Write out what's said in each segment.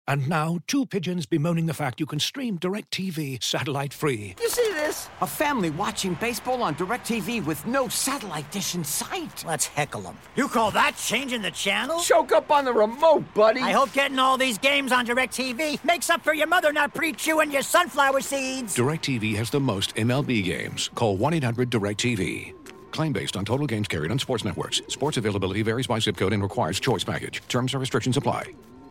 And now, two pigeons bemoaning the fact you can stream DirecTV satellite-free. You see this? A family watching baseball on DirecTV with no satellite dish in sight. Let's heckle them. You call that changing the channel? Choke up on the remote, buddy. I hope getting all these games on DirecTV makes up for your mother not pre-chewing your sunflower seeds. DirecTV has the most MLB games. Call 1-800-DirecTV. Claim based on total games carried on sports networks. Sports availability varies by zip code and requires choice package. Terms and restrictions apply.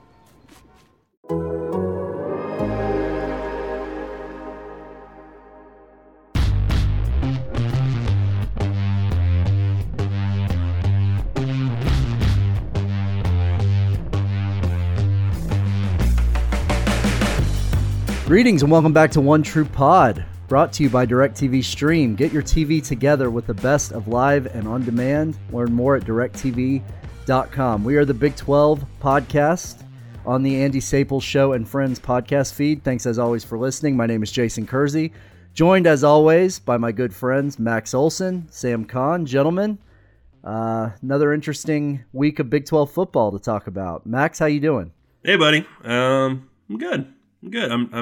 Greetings and welcome back to One True Pod, brought to you by DirecTV Stream. Get your TV together with the best of live and on demand. Learn more at directtv.com. We are the Big 12 podcast on the Andy Staples Show and Friends podcast feed. Thanks as always for listening. My name is Jason Kersey, joined as always by my good friends Max Olson, Sam Kahn. Gentlemen, another interesting week of Big 12 football to talk about. Max, how you doing? Hey, buddy. I'm good. I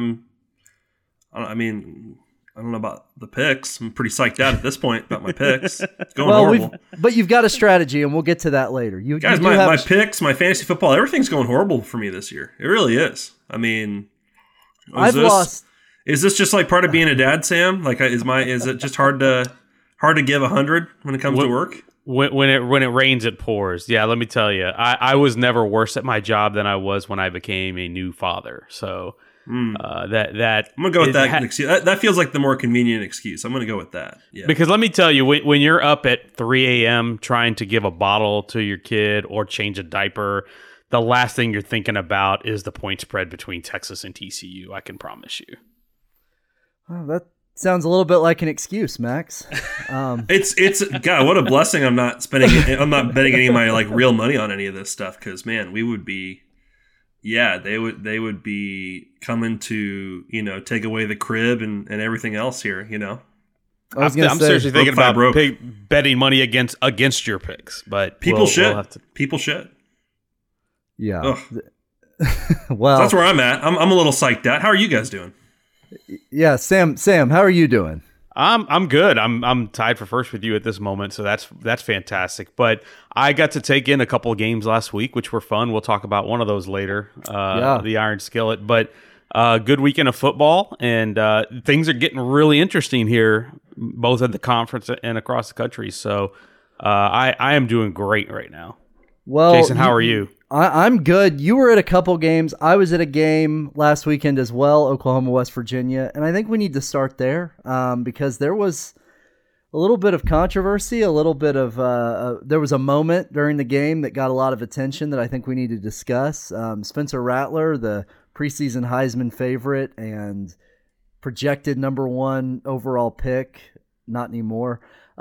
don't know about the picks. I'm pretty psyched out at this point about my picks. It's going horrible. But you've got a strategy, and we'll get to that later. Guys, my picks, my fantasy football, everything's going horrible for me this year. It really is. I mean, lost. Is this just like part of being a dad, Sam? Like, is it just hard to give 100 when it comes to work? When it rains, it pours. Yeah, let me tell you, I was never worse at my job than I was when I became a new father. So. I'm gonna go with that excuse. That feels like the more convenient excuse. I'm gonna go with that. Yeah. Because let me tell you, when you're up at 3 a.m. trying to give a bottle to your kid or change a diaper, the last thing you're thinking about is the point spread between Texas and TCU. I can promise you. Well, that sounds a little bit like an excuse, Max. It's God, what a blessing. I'm not betting any of my like real money on any of this stuff because man, we would be. Yeah, they would be coming to, take away the crib and everything else here, I'm seriously thinking about betting money against your picks, but people should. People should. Yeah. Well, so that's where I'm at. I'm a little psyched out. How are you guys doing? Yeah, Sam, how are you doing? I'm good. I'm tied for first with you at this moment, so that's fantastic. But I got to take in a couple of games last week, which were fun. We'll talk about one of those later, the Iron Skillet. But good weekend of football, and things are getting really interesting here, both at the conference and across the country. So I am doing great right now. Well, Jason, how are you? I'm good. You were at a couple games. I was at a game last weekend as well, Oklahoma, West Virginia. And I think we need to start there because there was a little bit of controversy, a little bit of there was a moment during the game that got a lot of attention that I think we need to discuss. Spencer Rattler, the preseason Heisman favorite and projected number 1 overall pick, not anymore,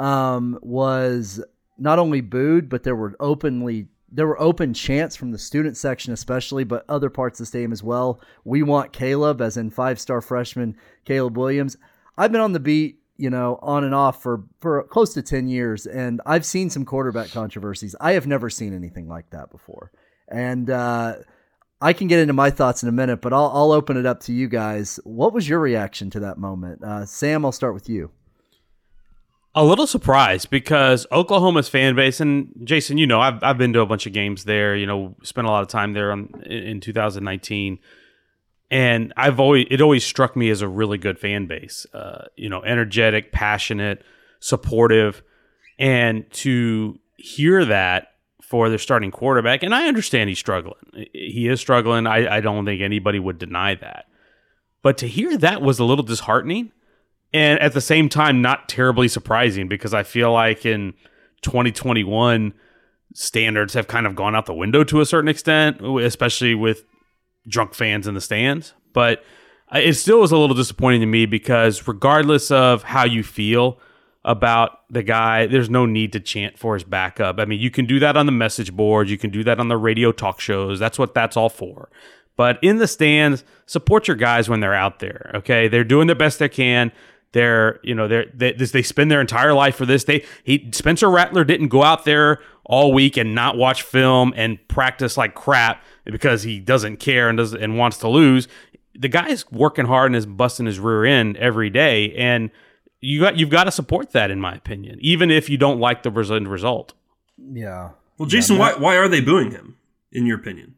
was not only booed, but there were open chants from the student section especially, but other parts of the stadium as well. We want Caleb, as in 5-star freshman Caleb Williams. I've been on the beat, on and off for close to 10 years, and I've seen some quarterback controversies. I have never seen anything like that before. And I can get into my thoughts in a minute, but I'll open it up to you guys. What was your reaction to that moment? Sam, I'll start with you. A little surprised because Oklahoma's fan base, and Jason, I've been to a bunch of games there. Spent a lot of time there in 2019, and it always struck me as a really good fan base. Energetic, passionate, supportive, and to hear that for their starting quarterback, and I understand he's struggling. He is struggling. I don't think anybody would deny that, but to hear that was a little disheartening. And at the same time, not terribly surprising because I feel like in 2021, standards have kind of gone out the window to a certain extent, especially with drunk fans in the stands. But it still was a little disappointing to me because regardless of how you feel about the guy, there's no need to chant for his backup. I mean, you can do that on the message board. You can do that on the radio talk shows. That's what that's all for. But in the stands, support your guys when they're out there, okay? They're doing the best they can. They spend their entire life for this. Spencer Rattler didn't go out there all week and not watch film and practice like crap because he doesn't care and wants to lose. The guy's working hard and is busting his rear end every day, and you've got to support that, in my opinion, even if you don't like the end result. Yeah. Well, Jason, why are they booing him, in your opinion?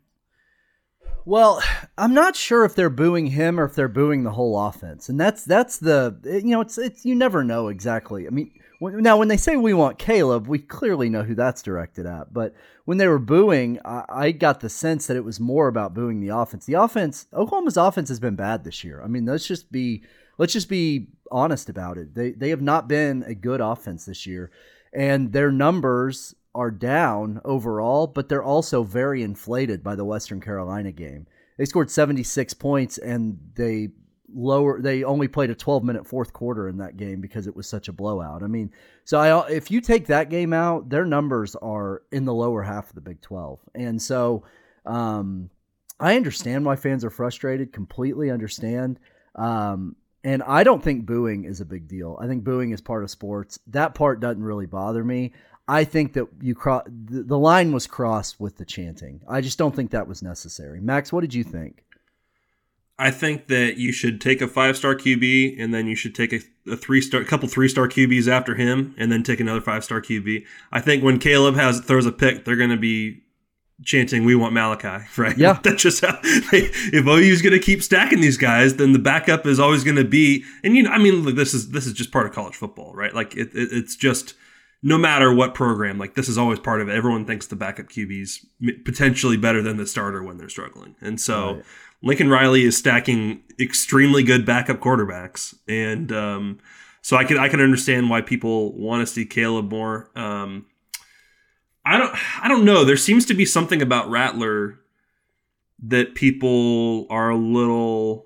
Well, I'm not sure if they're booing him or if they're booing the whole offense, and that's it's you never know exactly. I mean, when they say we want Caleb, we clearly know who that's directed at. But when they were booing, I got the sense that it was more about booing the offense. The offense, Oklahoma's offense has been bad this year. I mean, let's just be honest about it. They have not been a good offense this year, and their numbers are down overall, but they're also very inflated by the Western Carolina game. They scored 76 points, and they only played a 12-minute fourth quarter in that game because it was such a blowout. I mean, so if you take that game out, their numbers are in the lower half of the Big 12. And so I understand why fans are frustrated, completely understand. And I don't think booing is a big deal. I think booing is part of sports. That part doesn't really bother me. I think that the line was crossed with the chanting. I just don't think that was necessary. Max, what did you think? I think that you should take a 5-star QB, and then you should take a 3-star, couple 3-star QBs after him, and then take another 5-star QB. I think when Caleb throws a pick, they're going to be chanting, "We want Malachi," right? Yeah. That's just how if OU's going to keep stacking these guys, then the backup is always going to be. And look, this is just part of college football, right? Like it's just. No matter what program, like this is always part of it. Everyone thinks the backup QB's potentially better than the starter when they're struggling. And so right. Lincoln Riley is stacking extremely good backup quarterbacks. And so I can understand why people want to see Caleb more. I don't know. There seems to be something about Rattler that people are a little,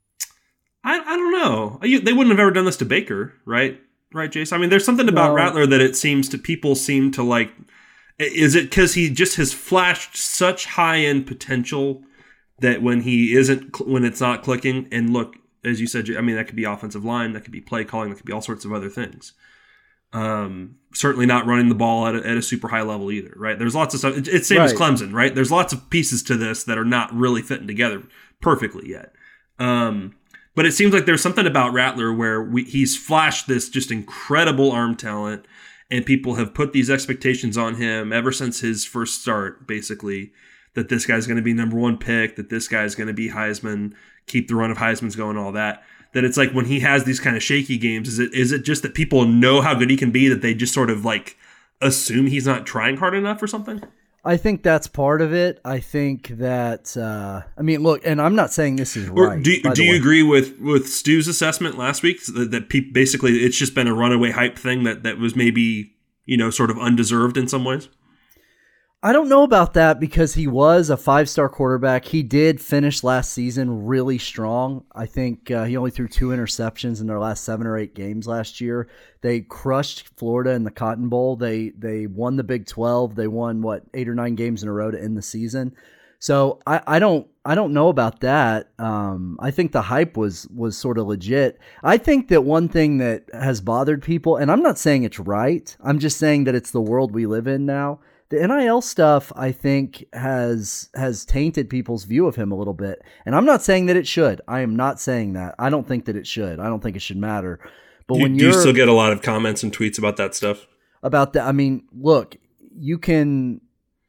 I don't know. They wouldn't have ever done this to Baker, right? Right, Jason? I mean, there's something about Rattler that it seems to people seem to like. Is it because he just has flashed such high-end potential that when it's not clicking, and look, as you said, I mean, that could be offensive line, that could be play calling, that could be all sorts of other things. Certainly not running the ball at a super high level either, right? There's lots of stuff. It's same as Clemson, right? There's lots of pieces to this that are not really fitting together perfectly yet. But it seems like there's something about Rattler where he's flashed this just incredible arm talent, and people have put these expectations on him ever since his first start, basically, that this guy's going to be number one pick, that this guy's going to be Heisman, keep the run of Heisman's going, all that. That it's like when he has these kind of shaky games, is it just that people know how good he can be, that they just sort of like assume he's not trying hard enough or something? I think that's part of it. I think that, look, and I'm not saying this is right. Do you agree with Stu's assessment last week that basically it's just been a runaway hype thing that was maybe, sort of undeserved in some ways? I don't know about that because he was a 5-star quarterback. He did finish last season really strong. I think he only threw 2 interceptions in their last 7 or 8 games last year. They crushed Florida in the Cotton Bowl. They won the Big 12. They won 8 or 9 games in a row to end the season. So I don't know about that. I think the hype was sort of legit. I think that one thing that has bothered people, and I'm not saying it's right, I'm just saying that it's the world we live in now. The NIL stuff, I think, has tainted people's view of him a little bit. And I'm not saying that it should. I am not saying that. I don't think that it should. I don't think it should matter. But do you still get a lot of comments and tweets about that stuff? About that, I mean, look, you can,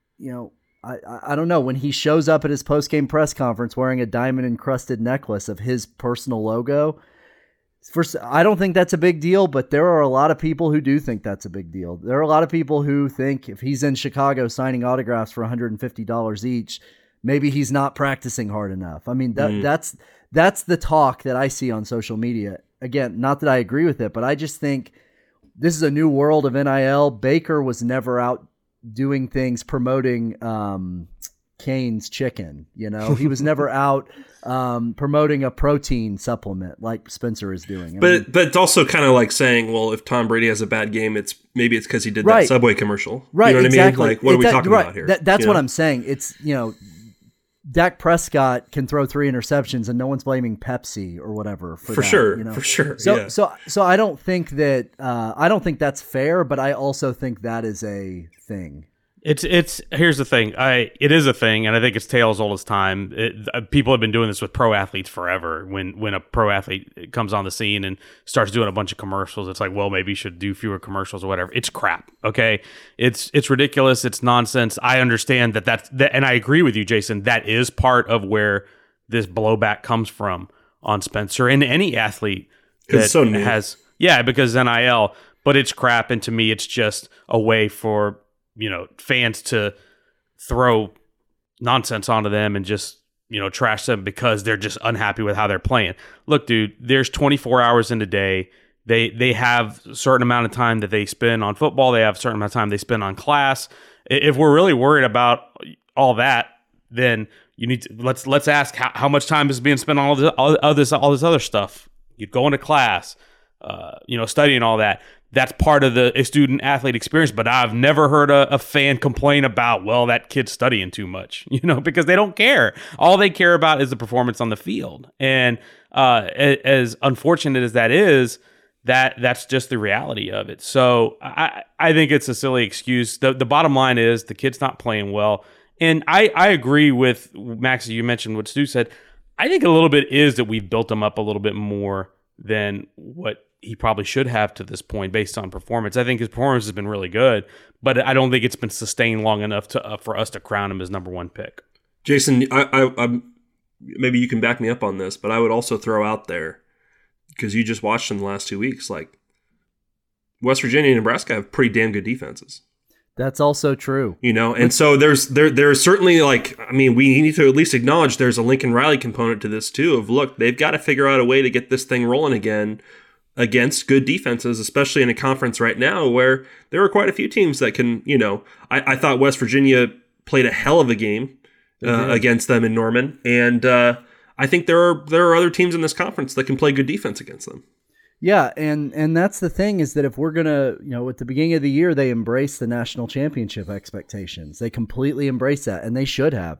I don't know. When he shows up at his post-game press conference wearing a diamond-encrusted necklace of his personal logo, first, I don't think that's a big deal, but there are a lot of people who do think that's a big deal. There are a lot of people who think if he's in Chicago signing autographs for $150 each, maybe he's not practicing hard enough. I mean, that's the talk that I see on social media. Again, not that I agree with it, but I just think this is a new world of NIL. Baker was never out doing things promoting Cane's chicken. He was never out promoting a protein supplement like Spencer is doing. But it's also kind of like saying, well, if Tom Brady has a bad game, it's because he did that Subway commercial. Right. You know what exactly. I mean? Like, what are we talking about here? That's what I'm saying. It's, Dak Prescott can throw 3 interceptions and no one's blaming Pepsi or whatever for that, sure. you know? For sure. So, yeah. so I don't think that, I don't think that's fair, but I also think that is a thing. It's here's the thing. It is a thing, and I think it's tale as old as time. People have been doing this with pro athletes forever. When a pro athlete comes on the scene and starts doing a bunch of commercials, it's like, well, maybe you should do fewer commercials or whatever. It's crap. Okay, it's ridiculous. It's nonsense. I understand that, and I agree with you, Jason. That is part of where this blowback comes from on Spencer and any athlete that so new. has, because NIL. But it's crap, and to me, it's just a way for fans to throw nonsense onto them and just, trash them because they're just unhappy with how they're playing. Look, dude, there's 24 hours in a day. They have a certain amount of time that they spend on football. They have a certain amount of time they spend on class. If we're really worried about all that, then you need to let's ask how much time is being spent on all this other stuff. You go into class, studying all that. That's part of the student athlete experience, but I've never heard a fan complain about, well, that kid's studying too much, because they don't care. All they care about is the performance on the field. And as unfortunate as that is, that's just the reality of it. So I think it's a silly excuse. The bottom line is the kid's not playing well. And I agree with Max, you mentioned what Stu said. I think a little bit is that we've built him up a little bit more than what he probably should have to this point based on performance. I think his performance has been really good, but I don't think it's been sustained long enough for us to crown him as number 1 pick. Jason, I maybe you can back me up on this, but I would also throw out there, because you just watched them the last 2 weeks, like West Virginia and Nebraska have pretty damn good defenses. That's also true. And so there's certainly, we need to at least acknowledge there's a Lincoln Riley component to this too, of look, they've got to figure out a way to get this thing rolling again against good defenses, especially in a conference right now where there are quite a few teams that can, I thought West Virginia played a hell of a game against them in Norman. And I think there are other teams in this conference that can play good defense against them. Yeah, and that's the thing, is that if we're going to, at the beginning of the year, they embraced the national championship expectations. They completely embraced that, and they should have.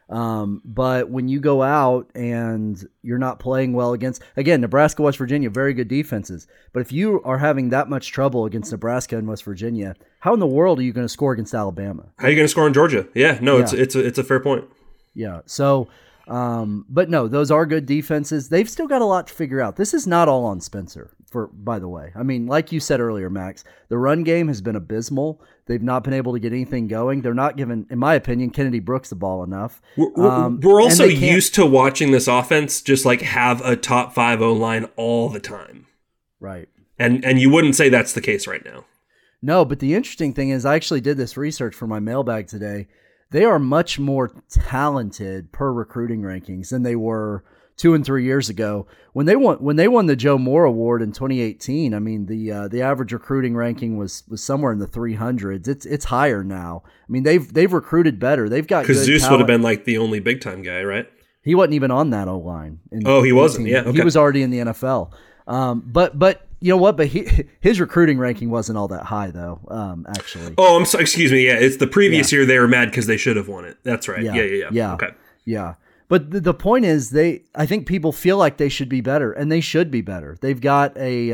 But when you go out and you're not playing well against, again, Nebraska, West Virginia, very good defenses. But if you are having that much trouble against Nebraska and West Virginia, how in the world are you going to score against Alabama? How are you going to score in Georgia? Yeah, no, yeah. It's a fair point. Yeah. So, but no, those are good defenses. They've still got a lot to figure out. This is not all on Spencer, by the way. I mean, like you said earlier, Max, the run game has been abysmal. They've not been able to get anything going. They're not giving, in my opinion, Kennedy Brooks the ball enough. We're also used to watching this offense just have a top 5 O-line all the time. Right. And you wouldn't say that's the case right now. No, but the interesting thing is, I actually did this research for my mailbag today. They are much more talented per recruiting rankings than they were 2 and 3 years ago. When they won the Joe Moore Award in 2018, I mean the average recruiting ranking was somewhere in the 300s. It's higher now. I mean they've recruited better. They've got because Zeus talent. would have been the only big time guy, right? He wasn't even on that O line. He wasn't. Yeah, okay. He was already in the NFL. But you know what? But his recruiting ranking wasn't all that high, though. Actually. Oh, I'm sorry. Excuse me. Yeah, it's the previous year they were mad because they should have won it. That's right. Yeah. Okay. Yeah. But the point is, I think people feel like they should be better, and they should be better. They've got they've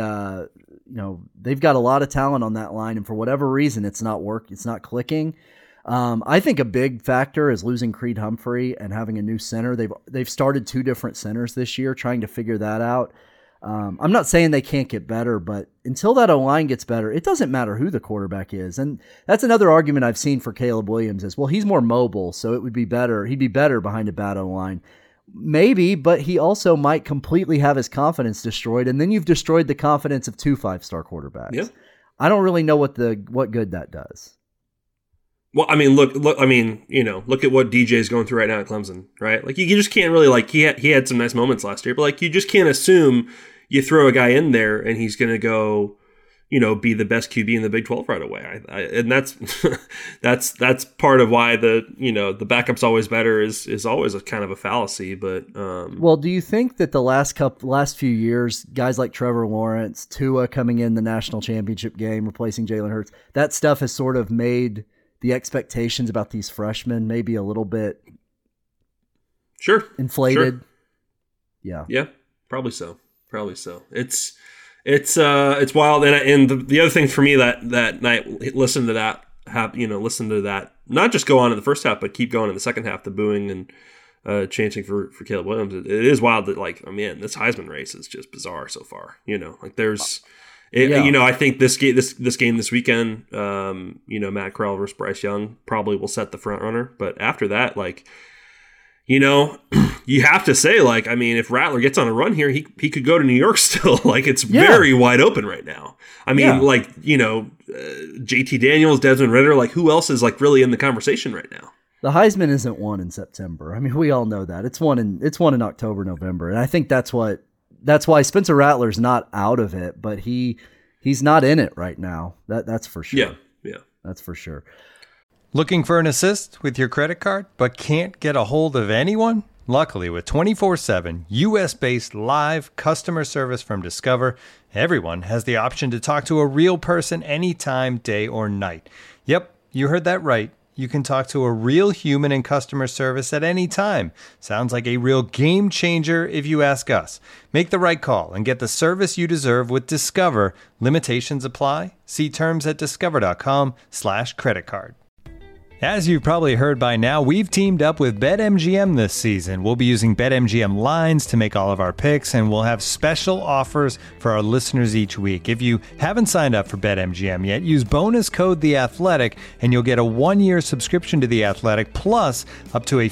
got a lot of talent on that line, and for whatever reason, it's not clicking. I think a big factor is losing Creed Humphrey and having a new center. They've started 2 different centers this year, trying to figure that out. I'm not saying they can't get better, but until that O-line gets better, it doesn't matter who the quarterback is. And that's another argument I've seen for Caleb Williams is, well, he's more mobile, so it would be better. He'd be better behind a bad O-line. Maybe, but he also might completely have his confidence destroyed, and then you've destroyed the confidence of 2 5-star quarterbacks. Yeah. I don't really know what good that does. Well, I mean, look. I mean, look at what DJ's going through right now at Clemson, right? You just can't really he had some nice moments last year, but you just can't assume you throw a guy in there and he's going to go, be the best QB in the Big 12 right away. And that's that's part of why the backup's always better is always a kind of a fallacy. But well, do you think that the last few years, guys like Trevor Lawrence, Tua coming in the national championship game, replacing Jalen Hurts, that stuff has sort of made the expectations about these freshmen maybe a little bit Sure. inflated. Sure. Yeah, probably so. It's wild. And the other thing for me that night, listen to that, not just go on in the first half, but keep going in the second half, the booing and chanting for Caleb Williams. It is wild that, like, oh man, this Heisman race is just bizarre so far. Like there's, I think this game this weekend, Matt Corral versus Bryce Young probably will set the front runner. But after that, like, you have to say, like, I mean, if Rattler gets on a run here, he could go to New York still. Like, it's very wide open right now. I mean, JT Daniels, Desmond Ridder, like, who else is, like, really in the conversation right now? The Heisman isn't won in September. I mean, we all know that. It's won in October, November. And I think that's why Spencer Rattler's not out of it, but he's not in it right now. That's for sure. Yeah. That's for sure. Looking for an assist with your credit card, but can't get a hold of anyone? Luckily, with 24/7 U.S.-based live customer service from Discover, everyone has the option to talk to a real person anytime, day or night. Yep, you heard that right. You can talk to a real human in customer service at any time. Sounds like a real game changer if you ask us. Make the right call and get the service you deserve with Discover. Limitations apply. See terms at discover.com/creditcard. As you've probably heard by now, we've teamed up with BetMGM this season. We'll be using BetMGM lines to make all of our picks, and we'll have special offers for our listeners each week. If you haven't signed up for BetMGM yet, use bonus code The Athletic, and you'll get a 1-year subscription to The Athletic, plus up to a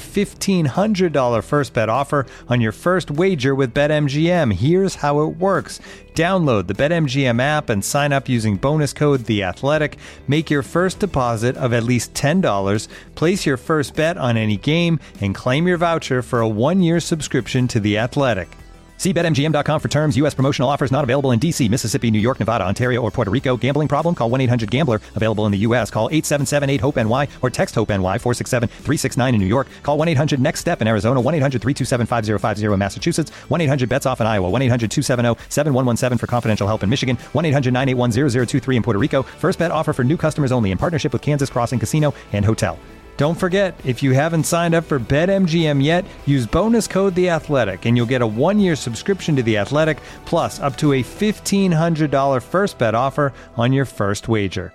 $1,500 first bet offer on your first wager with BetMGM. Here's how it works. Download the BetMGM app and sign up using bonus code The Athletic. Make your first deposit of at least $10. Place your first bet on any game and claim your voucher for a 1-year subscription to The Athletic. See BetMGM.com for terms. U.S. promotional offers not available in D.C., Mississippi, New York, Nevada, Ontario, or Puerto Rico. Gambling problem? Call 1-800-GAMBLER. Available in the U.S. Call 877-8-HOPE-NY or text HOPE-NY 467-369 in New York. Call 1-800-NEXT-STEP in Arizona. 1-800-327-5050 in Massachusetts. 1-800-BETS-OFF in Iowa. 1-800-270-7117 for confidential help in Michigan. 1-800-981-0023 in Puerto Rico. First bet offer for new customers only in partnership with Kansas Crossing Casino and Hotel. Don't forget, if you haven't signed up for BetMGM yet, use bonus code The Athletic, and you'll get a 1-year subscription to The Athletic, plus up to a $1,500 first bet offer on your first wager.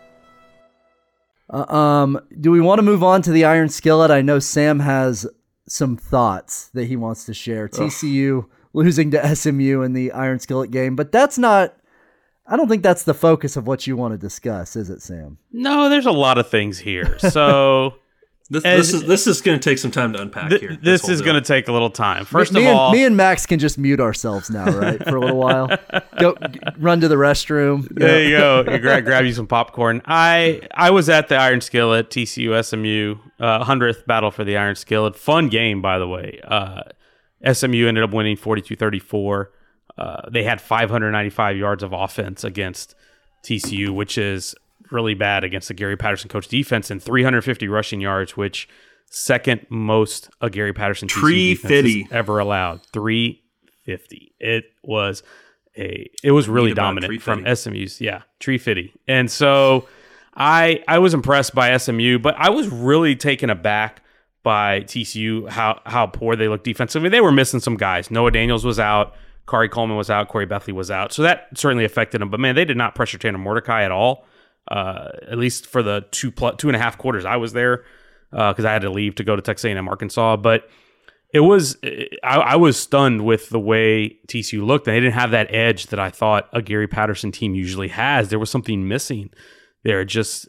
Do we want to move on to the Iron Skillet? I know Sam has some thoughts that he wants to share. TCU losing to SMU in the Iron Skillet game, but that's not... I don't think that's the focus of what you want to discuss, is it, Sam? No, there's a lot of things here. So... This is going to take some time to unpack here. This is going to take a little time. Me and Max can just mute ourselves now, right, for a little while. Go run to the restroom. There you go. You grab you some popcorn. I was at the Iron Skillet, TCU SMU 100th battle for the Iron Skillet. Fun game, by the way. SMU ended up winning 42-34. They had 595 yards of offense against TCU, which is really bad against the Gary Patterson coach defense, and 350 rushing yards, which second most a Gary Patterson defense has ever allowed. 350. It was really dominant from SMU's. Yeah, 350. And so I was impressed by SMU, but I was really taken aback by TCU, how poor they looked defensively. They were missing some guys. Noah Daniels was out. Kari Coleman was out. Corey Bethley was out. So that certainly affected them. But, man, they did not pressure Tanner Mordecai at all. At least for the 2.5 quarters I was there, because I had to leave to go to Texas A&M Arkansas. But I was stunned with the way TCU looked. And they didn't have that edge that I thought a Gary Patterson team usually has. There was something missing there.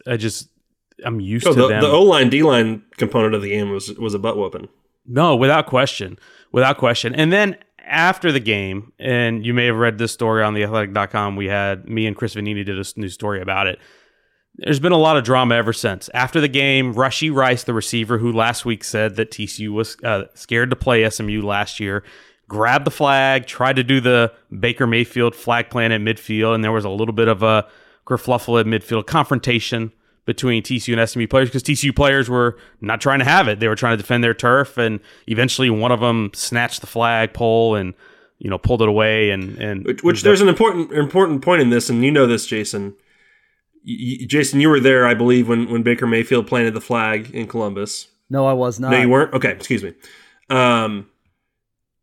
I'm used to them. The O-line, D-line component of the game was a butt whooping. No, without question. And then after the game, and you may have read this story on theathletic.com, me and Chris Vanini did a new story about it. There's been a lot of drama ever since. After the game, Rashee Rice, the receiver who last week said that TCU was scared to play SMU last year, grabbed the flag, tried to do the Baker Mayfield flag plant at midfield, and there was a little bit of a kerfluffle at midfield, confrontation between TCU and SMU players, because TCU players were not trying to have it. They were trying to defend their turf, and eventually one of them snatched the flag pole and pulled it away. And which there's an important point in this, and you know this, Jason. Jason, you were there, I believe, when Baker Mayfield planted the flag in Columbus. No, I was not. No, you weren't? Okay, excuse me.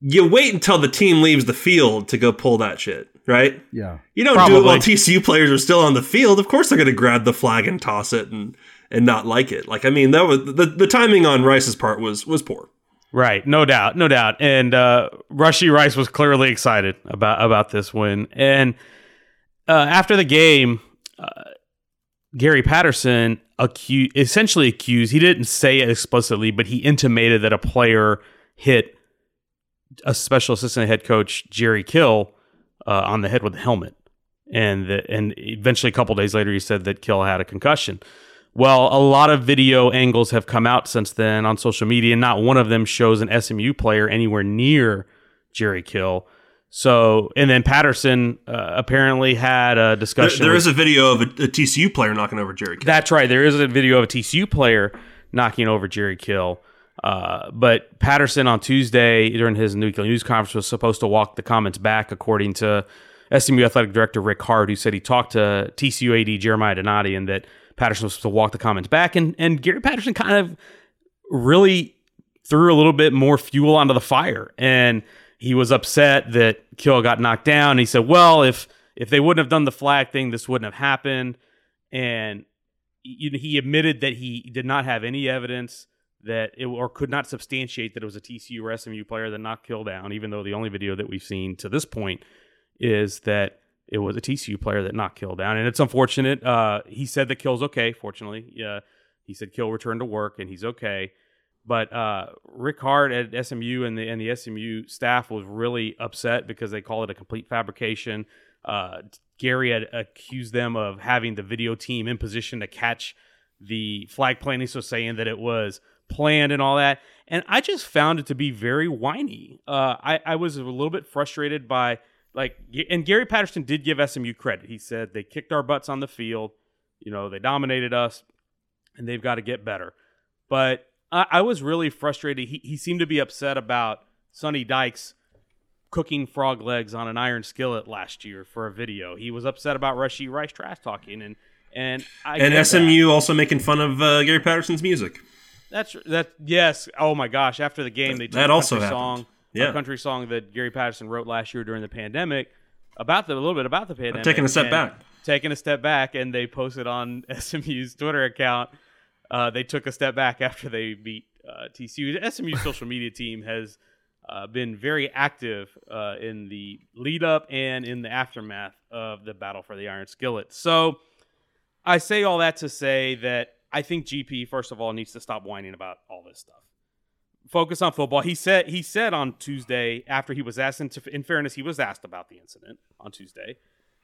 you wait until the team leaves the field to go pull that shit, right? Yeah. You don't do it while TCU players are still on the field. Of course they're going to grab the flag and toss it and not like it. Like, I mean, that was the timing on Rice's part was poor. Right, no doubt. And Rashee Rice was clearly excited about this win. And after the game, Gary Patterson essentially accused, he didn't say it explicitly, but he intimated that a player hit a special assistant head coach, Jerry Kill, on the head with a helmet. And eventually, a couple days later, he said that Kill had a concussion. Well, a lot of video angles have come out since then on social media, and not one of them shows an SMU player anywhere near Jerry Kill. So, and then Patterson apparently had a discussion. There is a video of a TCU player knocking over Jerry Kill. That's right. There is a video of a TCU player knocking over Jerry Kill. But Patterson on Tuesday during his weekly news conference was supposed to walk the comments back, according to SMU athletic director Rick Hart, who said he talked to TCU AD Jeremiah Donati and that Patterson was supposed to walk the comments back. And Gary Patterson kind of really threw a little bit more fuel onto the fire. And he was upset that Kill got knocked down. And he said, well, if they wouldn't have done the flag thing, this wouldn't have happened. And he admitted that he did not have any evidence that or could not substantiate that it was a TCU or SMU player that knocked Kill down, even though the only video that we've seen to this point is that it was a TCU player that knocked Kill down. And it's unfortunate. He said that Kill's okay, fortunately. He said Kill returned to work and he's okay. But Rick Hart at SMU and the SMU staff was really upset because they call it a complete fabrication. Gary had accused them of having the video team in position to catch the flag planting, so saying that it was planned and all that. And I just found it to be very whiny. I was a little bit frustrated by, and Gary Patterson did give SMU credit. He said they kicked our butts on the field. They dominated us, and they've got to get better. But I was really frustrated. He seemed to be upset about Sonny Dykes cooking frog legs on an iron skillet last year for a video. He was upset about Rashee Rice trash talking, and SMU also making fun of Gary Patterson's music. Yes. Oh my gosh! After the game, they took a country song that Gary Patterson wrote last year during the pandemic a little bit about the pandemic. Taking a step back, and they posted on SMU's Twitter account. They took a step back after they beat TCU. The SMU social media team has been very active in the lead up and in the aftermath of the battle for the Iron Skillet. So I say all that to say that I think GP, first of all, needs to stop whining about all this stuff. Focus on football. He said on Tuesday, after he was asked, in fairness, he was asked about the incident on Tuesday,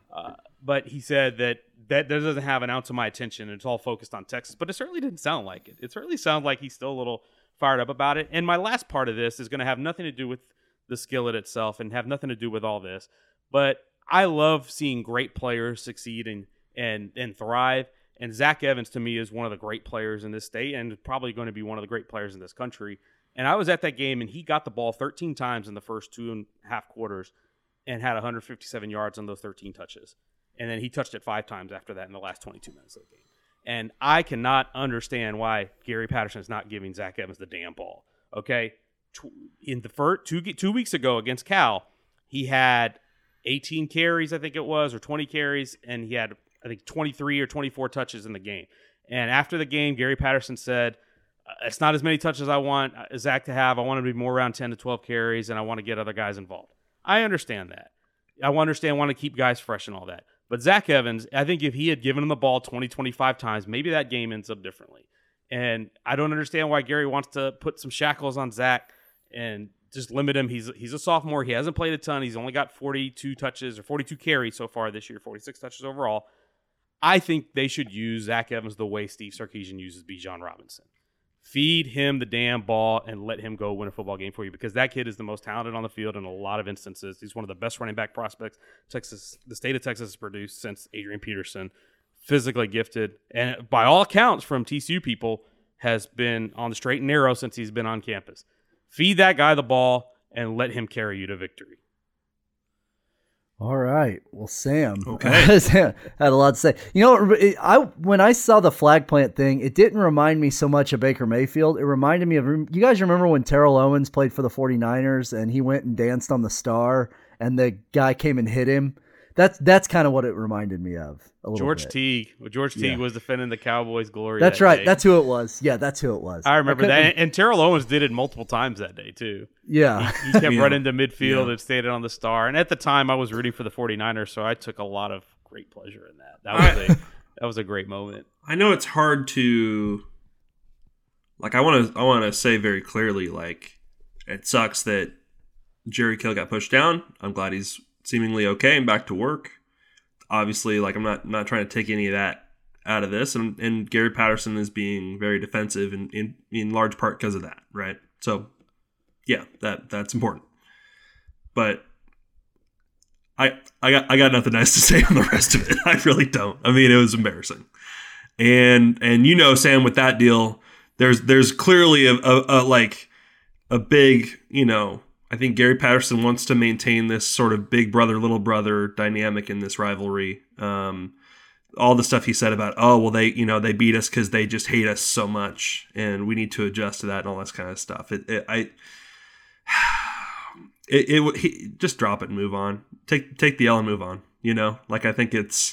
but he said that doesn't have an ounce of my attention. It's all focused on Texas, but it certainly didn't sound like it. It certainly sounds like he's still a little fired up about it. And my last part of this is going to have nothing to do with the skillet itself and have nothing to do with all this. But I love seeing great players succeed and thrive. And Zach Evans, to me, is one of the great players in this state and probably going to be one of the great players in this country. And I was at that game, and he got the ball 13 times in the first 2.5 quarters and had 157 yards on those 13 touches. And then he touched it 5 times after that in the last 22 minutes of the game. And I cannot understand why Gary Patterson is not giving Zach Evans the damn ball. Okay? In the first 2 weeks ago against Cal, he had 18 carries, I think it was, or 20 carries, and he had, I think, 23 or 24 touches in the game. And after the game, Gary Patterson said, it's not as many touches I want Zach to have. I want him to be more around 10 to 12 carries, and I want to get other guys involved. I understand that. I want to keep guys fresh and all that. But Zach Evans, I think if he had given him the ball 20, 25 times, maybe that game ends up differently. And I don't understand why Gary wants to put some shackles on Zach and just limit him. He's a sophomore. He hasn't played a ton. He's only got 42 touches or 42 carries so far this year, 46 touches overall. I think they should use Zach Evans the way Steve Sarkisian uses Bijan Robinson. Feed him the damn ball and let him go win a football game for you, because that kid is the most talented on the field in a lot of instances. He's one of the best running back prospects the state of Texas has produced since Adrian Peterson. Physically gifted, and by all accounts from TCU people, has been on the straight and narrow since he's been on campus. Feed that guy the ball and let him carry you to victory. All right. Well, Sam, Okay. Sam had a lot to say. You know, when I saw the flag plant thing, it didn't remind me so much of Baker Mayfield. It reminded me of, you guys remember when Terrell Owens played for the 49ers and he went and danced on the star and the guy came and hit him? That's kind of what it reminded me of. George Teague. George Teague was defending the Cowboys' glory. That's that right. day. That's who it was. Yeah, that's who it was. I remember that. And Terrell Owens did it multiple times that day, too. Yeah. He kept running to midfield and stayed on the star. And at the time, I was rooting for the 49ers, so I took a lot of great pleasure in that. That was a great moment. I know it's hard to, like, I want to say very clearly, like, it sucks that Jerry Kill got pushed down. I'm glad he's seemingly okay and back to work. Obviously, like, I'm not trying to take any of that out of this, and Gary Patterson is being very defensive in large part because of that, right? So, yeah, that's important. But I got nothing nice to say on the rest of it. I really don't. I mean, it was embarrassing, and you know, Sam, with that deal, there's clearly a big, you know. I think Gary Patterson wants to maintain this sort of big brother, little brother dynamic in this rivalry. All the stuff he said about, they beat us because they just hate us so much, and we need to adjust to that and all this kind of stuff. Just drop it and move on. Take the L and move on. You know, like, I think that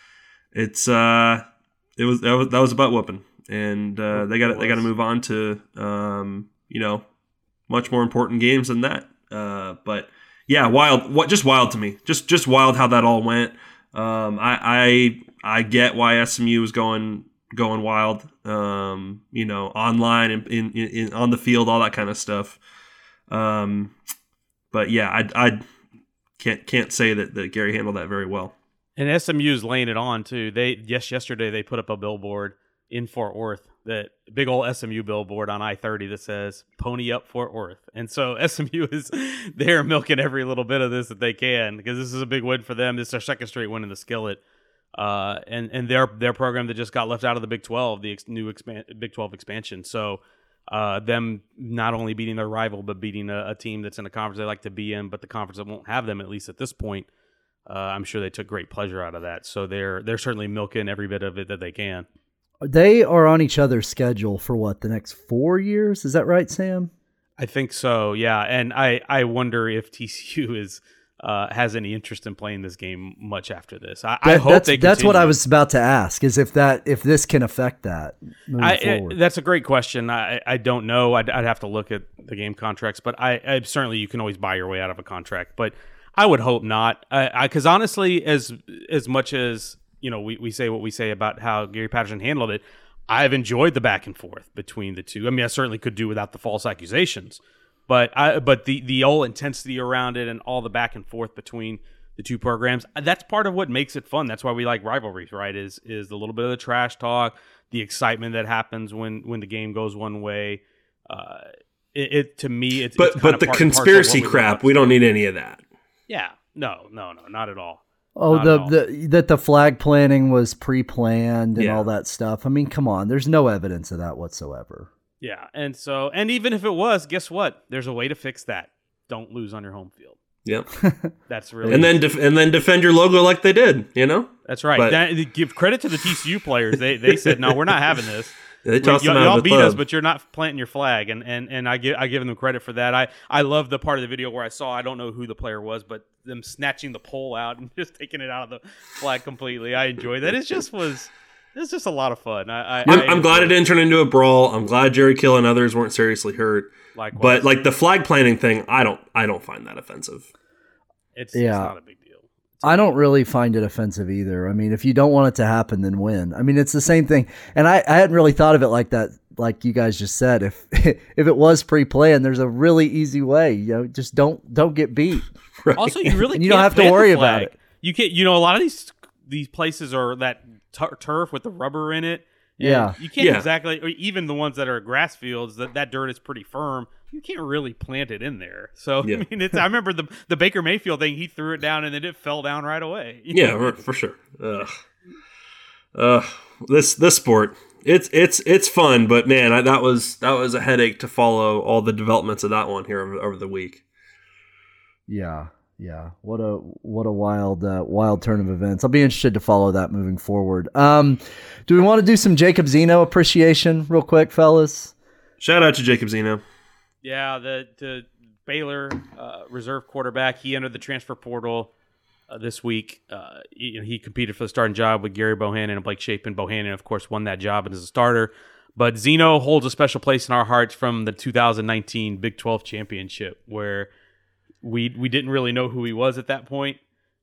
was a butt whooping, and they got to move on to you know, much more important games than that. But yeah, wild. Just wild to me. Just wild how that all went. I get why SMU was going wild. You know, online and in on the field, all that kind of stuff. But yeah, I can't say that Gary handled that very well. And SMU's laying it on too. Yesterday they put up a billboard in Fort Worth, that big old SMU billboard on I-30 that says "Pony Up Fort Worth," and so SMU is they're milking every little bit of this that they can, because this is a big win for them. This is their second straight win in the skillet, and their program that just got left out of the Big 12, the new Big 12 expansion. So them not only beating their rival, but beating a team that's in a conference they like to be in, but the conference that won't have them, at least at this point. I'm sure they took great pleasure out of that. So they're certainly milking every bit of it that they can. They are on each other's schedule for what, the next 4 years? Is that right, Sam? I think so, yeah. And I wonder if TCU has any interest in playing this game much after this. I hope they continue. That's what I was about to ask, is if this can affect that moving forward. That's a great question. I don't know. I'd have to look at the game contracts, but I certainly, you can always buy your way out of a contract. But I would hope not, because honestly, as much as, you know, we say what we say about how Gary Patterson handled it, I've enjoyed the back and forth between the two. I mean, I certainly could do without the false accusations, but the whole intensity around it and all the back and forth between the two programs, that's part of what makes it fun. That's why we like rivalries, right? Is the little bit of the trash talk, the excitement that happens when the game goes one way. To me, it's but the conspiracy crap, we don't need any of that. Yeah, no, not at all. Oh, that the flag planting was pre-planned and all that stuff. I mean, come on. There's no evidence of that whatsoever. Yeah, and even if it was, guess what? There's a way to fix that. Don't lose on your home field. Yep. That's really and then defend your logo like they did. You know. That's right. Give credit to the TCU players. They said, no, we're not having this. They tossed them out y'all of the beat club. us, but you're not planting your flag, and I give them credit for that. I love the part of the video where I don't know who the player was, but them snatching the pole out and just taking it out of the flag completely. I enjoyed that. It's just a lot of fun. I'm glad it didn't turn into a brawl. I'm glad Jerry Kill and others weren't seriously hurt. Likewise. But like the flag planting thing, I don't find that offensive. It's not a big deal. I don't really find it offensive either. I mean, if you don't want it to happen, then win. I mean, it's the same thing. And I hadn't really thought of it like that, like you guys just said. If it was pre-planned, there's a really easy way. You know, just don't get beat. Right. Also, you really you don't have to worry about it. You can't. You know, a lot of these places are that turf with the rubber in it. Yeah, you can't exactly. Or even the ones that are grass fields, that dirt is pretty firm. You can't really plant it in there. So I mean, I remember the Baker Mayfield thing. He threw it down and then it fell down right away. Yeah, for sure. This sport, it's fun, but man, that was a headache to follow all the developments of that one here over the week. Yeah. Yeah. What a wild turn of events. I'll be interested to follow that moving forward. Do we want to do some Jacob Zeno appreciation real quick, fellas? Shout out to Jacob Zeno. Yeah, the Baylor reserve quarterback. He entered the transfer portal this week. He competed for the starting job with Gary Bohannon and Blake Shapen. Bohannon, of course, won that job as a starter. But Zeno holds a special place in our hearts from the 2019 Big 12 championship, where we didn't really know who he was at that point.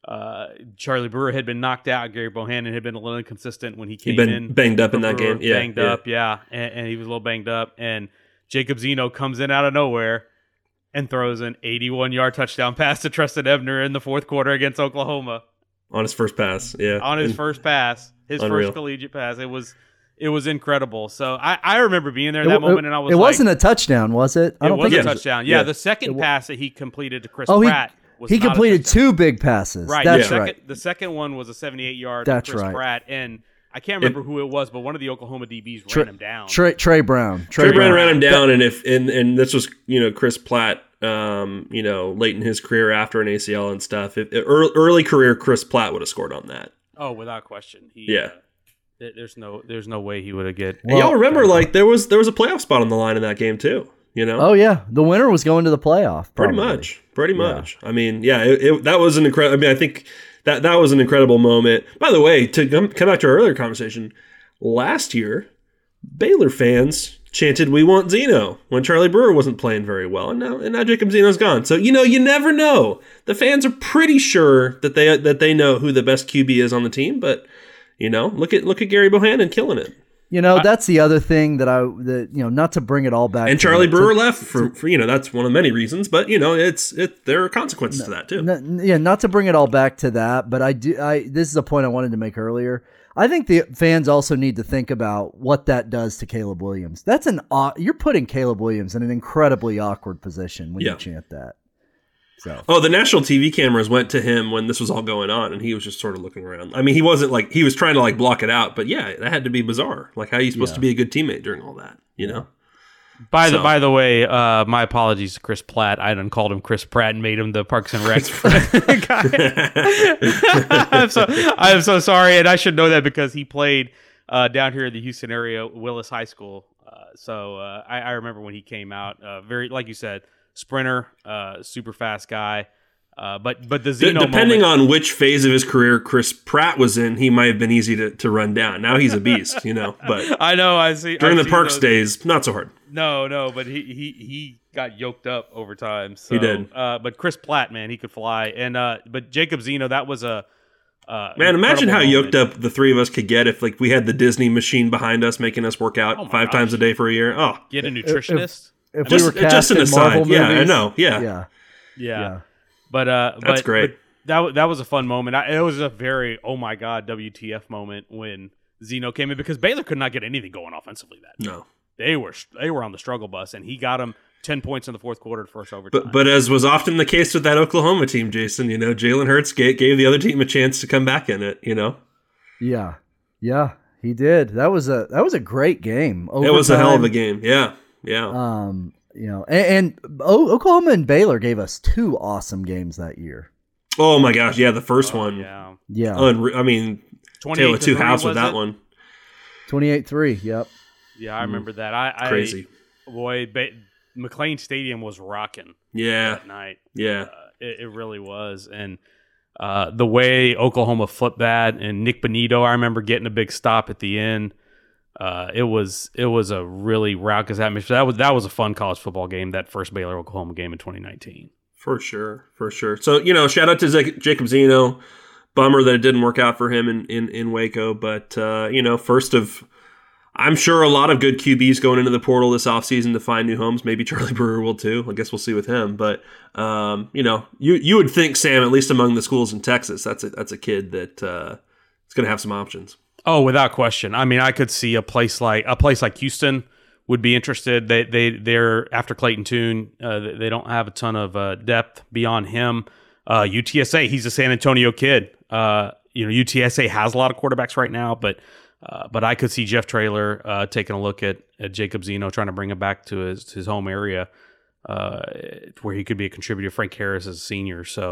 Charlie Brewer had been knocked out. Gary Bohannon had been a little inconsistent when he came in. He'd been banged up in that game. Yeah, banged up, yeah. And he was a little banged up. And Jacob Zeno comes in out of nowhere and throws an 81-yard touchdown pass to Treston Ebner in the fourth quarter against Oklahoma. On his first pass, yeah. On his first pass. His Unreal. first collegiate pass. It was incredible. So I remember being there in that moment, and I was It like, wasn't a touchdown, was it? I it don't was think a touchdown. Yeah, the second pass that he completed to Chris Pratt was he not a completed touchdown. 2 big passes. Right. That's the right. The second one was a 78-yard That's Chris right. Pratt, and I can't remember who it was, but one of the Oklahoma DBs ran him down. Trey Brown. Trey Brown ran him down, and this was Chris Platt, late in his career after an ACL and stuff. Early career, Chris Platt would have scored on that. Oh, without question. There's no way he would have get. Well, y'all remember there was a playoff spot on the line in that game too. Oh yeah, the winner was going to the playoff. Probably. Pretty much. I mean, that was an incredible. I mean, I think that was an incredible moment. By the way, to come back to our earlier conversation, last year, Baylor fans chanted "We want Zeno" when Charlie Brewer wasn't playing very well, and now Jacob Zeno's gone. So you never know. The fans are pretty sure that they know who the best QB is on the team, but look at Gary Bohannon killing it. That's the other thing that not to bring it all back. And Charlie Brewer left for that's one of many reasons, but there are consequences to that too. Not to bring it all back to that, but this is a point I wanted to make earlier. I think the fans also need to think about what that does to Caleb Williams. You're putting Caleb Williams in an incredibly awkward position when you chant that. So. Oh, the national TV cameras went to him when this was all going on, and he was just sort of looking around. I mean, he wasn't he was trying to block it out, but yeah, that had to be bizarre. How are you supposed to be a good teammate during all that? By the way, my apologies to Chris Platt. I done called him Chris Pratt and made him the Parks and Rec guy. I'm so sorry, and I should know that because he played down here in the Houston area, Willis High School. So I remember when he came out, very like you said. Sprinter, super fast guy, but the Zeno depending moment, on which phase of his career Chris Pratt was in, he might have been easy to run down. Now he's a beast, But I know I see during the Parks days, not so hard. No, but he got yoked up over time. So, he did. But Chris Platt, man, he could fly, and but Jacob Zeno, that was a man. Imagine how yoked up the three of us could get if we had the Disney machine behind us making us work out 5 times a day for a year. Oh, get a nutritionist. If we were just an aside, Marvel yeah, movies, I know, yeah. But that's great. But that was a fun moment. It was a very oh my god WTF moment when Zeno came in because Baylor could not get anything going offensively that no. They were on the struggle bus, and he got them 10 points in the fourth quarter, first overtime. But as was often the case with that Oklahoma team, Jason, Jalen Hurts gave the other team a chance to come back in it. Yeah, he did. That was a great game. Overtime. It was a hell of a game. Yeah. And Oklahoma and Baylor gave us 2 awesome games that year. Oh my gosh, yeah, the first one. Yeah. I mean, tale of two halves with that one. 28-3, yep. Yeah, I remember that. Crazy. McLean Stadium was rocking that night. Yeah. It really was. And the way Oklahoma flipped that, and Nick Benito, I remember getting a big stop at the end. It was a really raucous atmosphere. That was a fun college football game, that first Baylor Oklahoma game in 2019. For sure. So, shout out to Jacob Zeno. Bummer that it didn't work out for him in Waco, but first of I'm sure a lot of good QBs going into the portal this offseason to find new homes. Maybe Charlie Brewer will too. I guess we'll see with him. But you would think, Sam, at least among the schools in Texas, that's a kid that is going to have some options. Oh, without question. I mean, I could see a place like Houston would be interested. They're after Clayton Tune. They don't have a ton of depth beyond him. UTSA, he's a San Antonio kid. UTSA has a lot of quarterbacks right now, but I could see Jeff Traylor taking a look at Jacob Zeno, trying to bring him back to his home area, where he could be a contributor. Frank Harris is a senior, so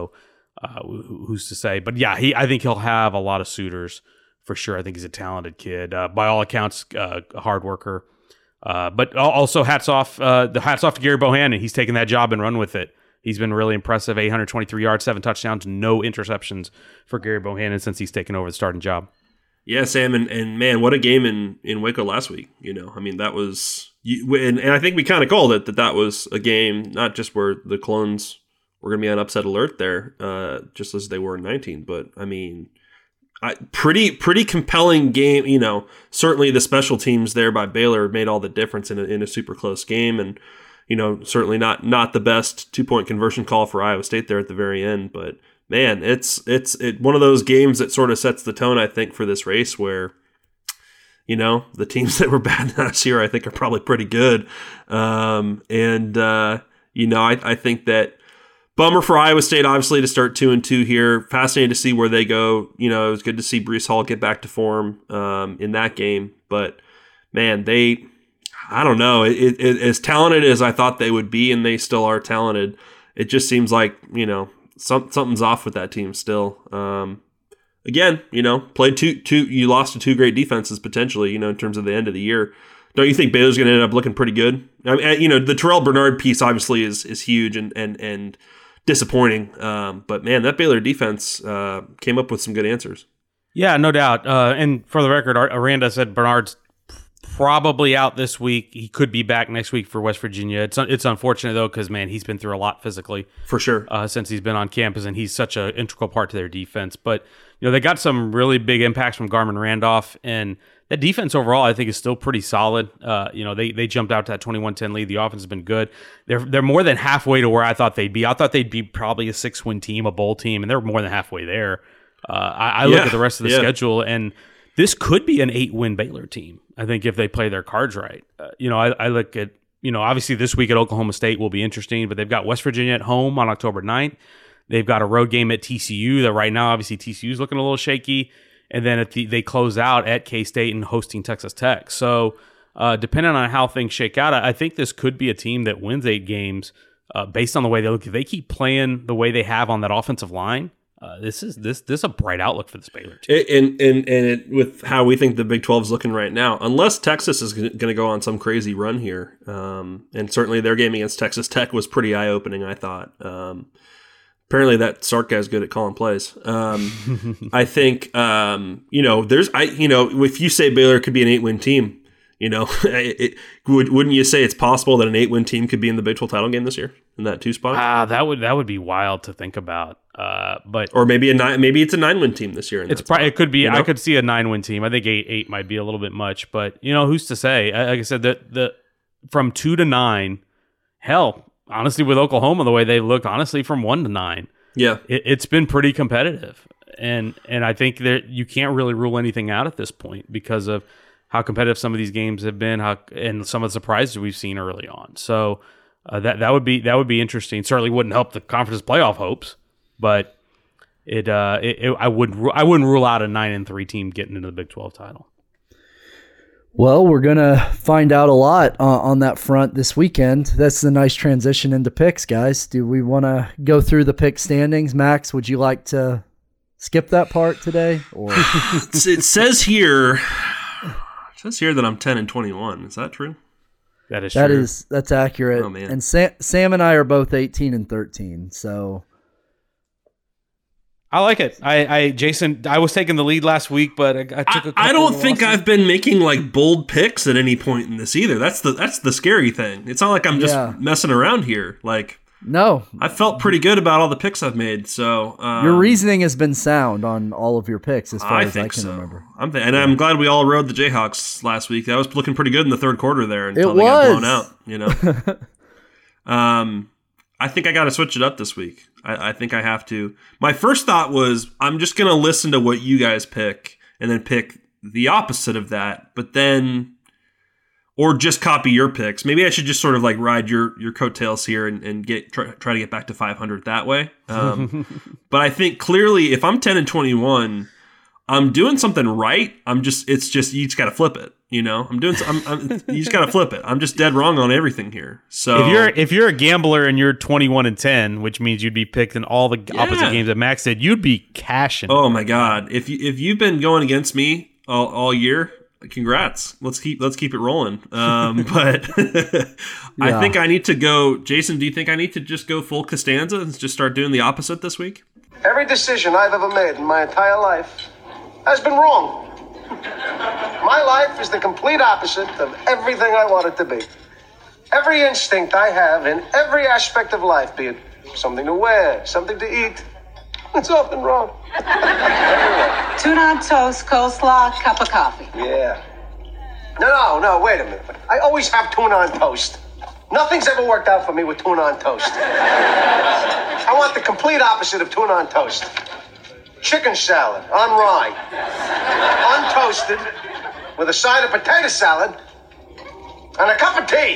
Who's to say? But yeah, I think he'll have a lot of suitors for sure. I think he's a talented kid. By all accounts, a hard worker. But also hats off to Gary Bohannon. He's taken that job and run with it. He's been really impressive. 823 yards, 7 touchdowns, no interceptions for Gary Bohannon since he's taken over the starting job. Yeah, Sam, and man, what a game in Waco last week. I mean, that was, and I think we kind of called it that was a game, not just where the Clones were going to be on upset alert there, just as they were in 19, but I mean, pretty compelling game. Certainly the special teams there by Baylor made all the difference in a super close game, and certainly not the best 2-point conversion call for Iowa State there at the very end, but man, it's one of those games that sort of sets the tone, I think, for this race where, the teams that were bad last year, I think, are probably pretty good. I think that bummer for Iowa State, obviously, to start 2-2 here. Fascinating to see where they go. It was good to see Breece Hall get back to form in that game. But, man, I don't know. As talented as I thought they would be, and they still are talented, it just seems like, something's off with that team still. Again, played you lost to 2 great defenses potentially, in terms of the end of the year. Don't you think Baylor's going to end up looking pretty good? I mean, the Terrell Bernard piece obviously is huge and disappointing. But man, that Baylor defense came up with some good answers. Yeah, no doubt. And for the record, Aranda said Bernard's probably out this week. He could be back next week for West Virginia. It's unfortunate though, because man, he's been through a lot physically for sure since he's been on campus, and he's such an integral part to their defense. But they got some really big impacts from Garmin Randolph, and that defense overall, I think, is still pretty solid. They jumped out to that 21-10 lead. The offense has been good. They're more than halfway to where I thought they'd be. I thought they'd be probably a 6-win team, a bowl team, and they're more than halfway there. I look at the rest of the schedule, and this could be an 8-win Baylor team, I think, if they play their cards right. I look at, obviously this week at Oklahoma State will be interesting, but they've got West Virginia at home on October 9th. They've got a road game at TCU that right now, obviously, TCU is looking a little shaky. And then they close out at K-State and hosting Texas Tech. So depending on how things shake out, I think this could be a team that wins 8 games based on the way they look. If they keep playing the way they have on that offensive line, this is a bright outlook for this Baylor team. And with how we think the Big 12 is looking right now, unless Texas is going to go on some crazy run here, and certainly their game against Texas Tech was pretty eye-opening, I thought. Apparently that Sark guy's good at calling plays. I think, if you say Baylor could be an 8-win team, wouldn't you say it's possible that an 8-win team could be in the Big 12 title game this year in that 2 spot? That would be wild to think about. Or maybe it's a 9-win team this year. It could be. I could see a 9-win team. I think 8 might be a little bit much, but who's to say? Like I said, the from 2 to 9, hell. Honestly, with Oklahoma, the way they looked, honestly, from 1 to 9, it's been pretty competitive, and I think that you can't really rule anything out at this point because of how competitive some of these games have been, and some of the surprises we've seen early on. So that would be interesting. Certainly wouldn't help the conference playoff hopes, but I wouldn't rule out a 9-3 team getting into the Big 12 title. Well, we're going to find out a lot on that front this weekend. That's a nice transition into picks, guys. Do we want to go through the pick standings? Max, would you like to skip that part today? Or It says here that I'm 10-21. Is that true? That is true. That's accurate. Oh, man. And Sam and I are both 18-13, so... I like it. Jason, I was taking the lead last week, but I took a couple I don't think losses. I've been making like bold picks at any point in this either. That's the scary thing. It's not like I'm just messing around here. Like, no, I felt pretty good about all the picks I've made. So your reasoning has been sound on all of your picks, as far as I can remember. I'm glad we all rode the Jayhawks last week. That was looking pretty good in the third quarter there until they got blown out. I think I got to switch it up this week. I think I have to. My first thought was I'm just going to listen to what you guys pick and then pick the opposite of that, but then, or just copy your picks. Maybe I should just sort of like ride your coattails here and try to get back to 500 that way. But I think clearly if I'm 10-21, I'm doing something right. It's just you just got to flip it. You know, you just got to flip it. I'm just dead wrong on everything here. So if you're a gambler and you're 21-10, which means you'd be picked in all the opposite games that Max did, you'd be cashing. Oh my God! If you've been going against me all year, congrats. Let's keep it rolling. But I think I need to go. Jason, do you think I need to just go full Costanza and just start doing the opposite this week? Every decision I've ever made in my entire life has been wrong. My life is the complete opposite of everything I want it to be. Every instinct I have in every aspect of life, be it something to wear, something to eat, it's often wrong. Anyway. Tuna on toast, coleslaw, cup of coffee. Yeah. No, wait a minute. I always have tuna on toast. Nothing's ever worked out for me with tuna on toast. I want the complete opposite of tuna on toast. Chicken salad on rye, untoasted, with a side of potato salad and a cup of tea.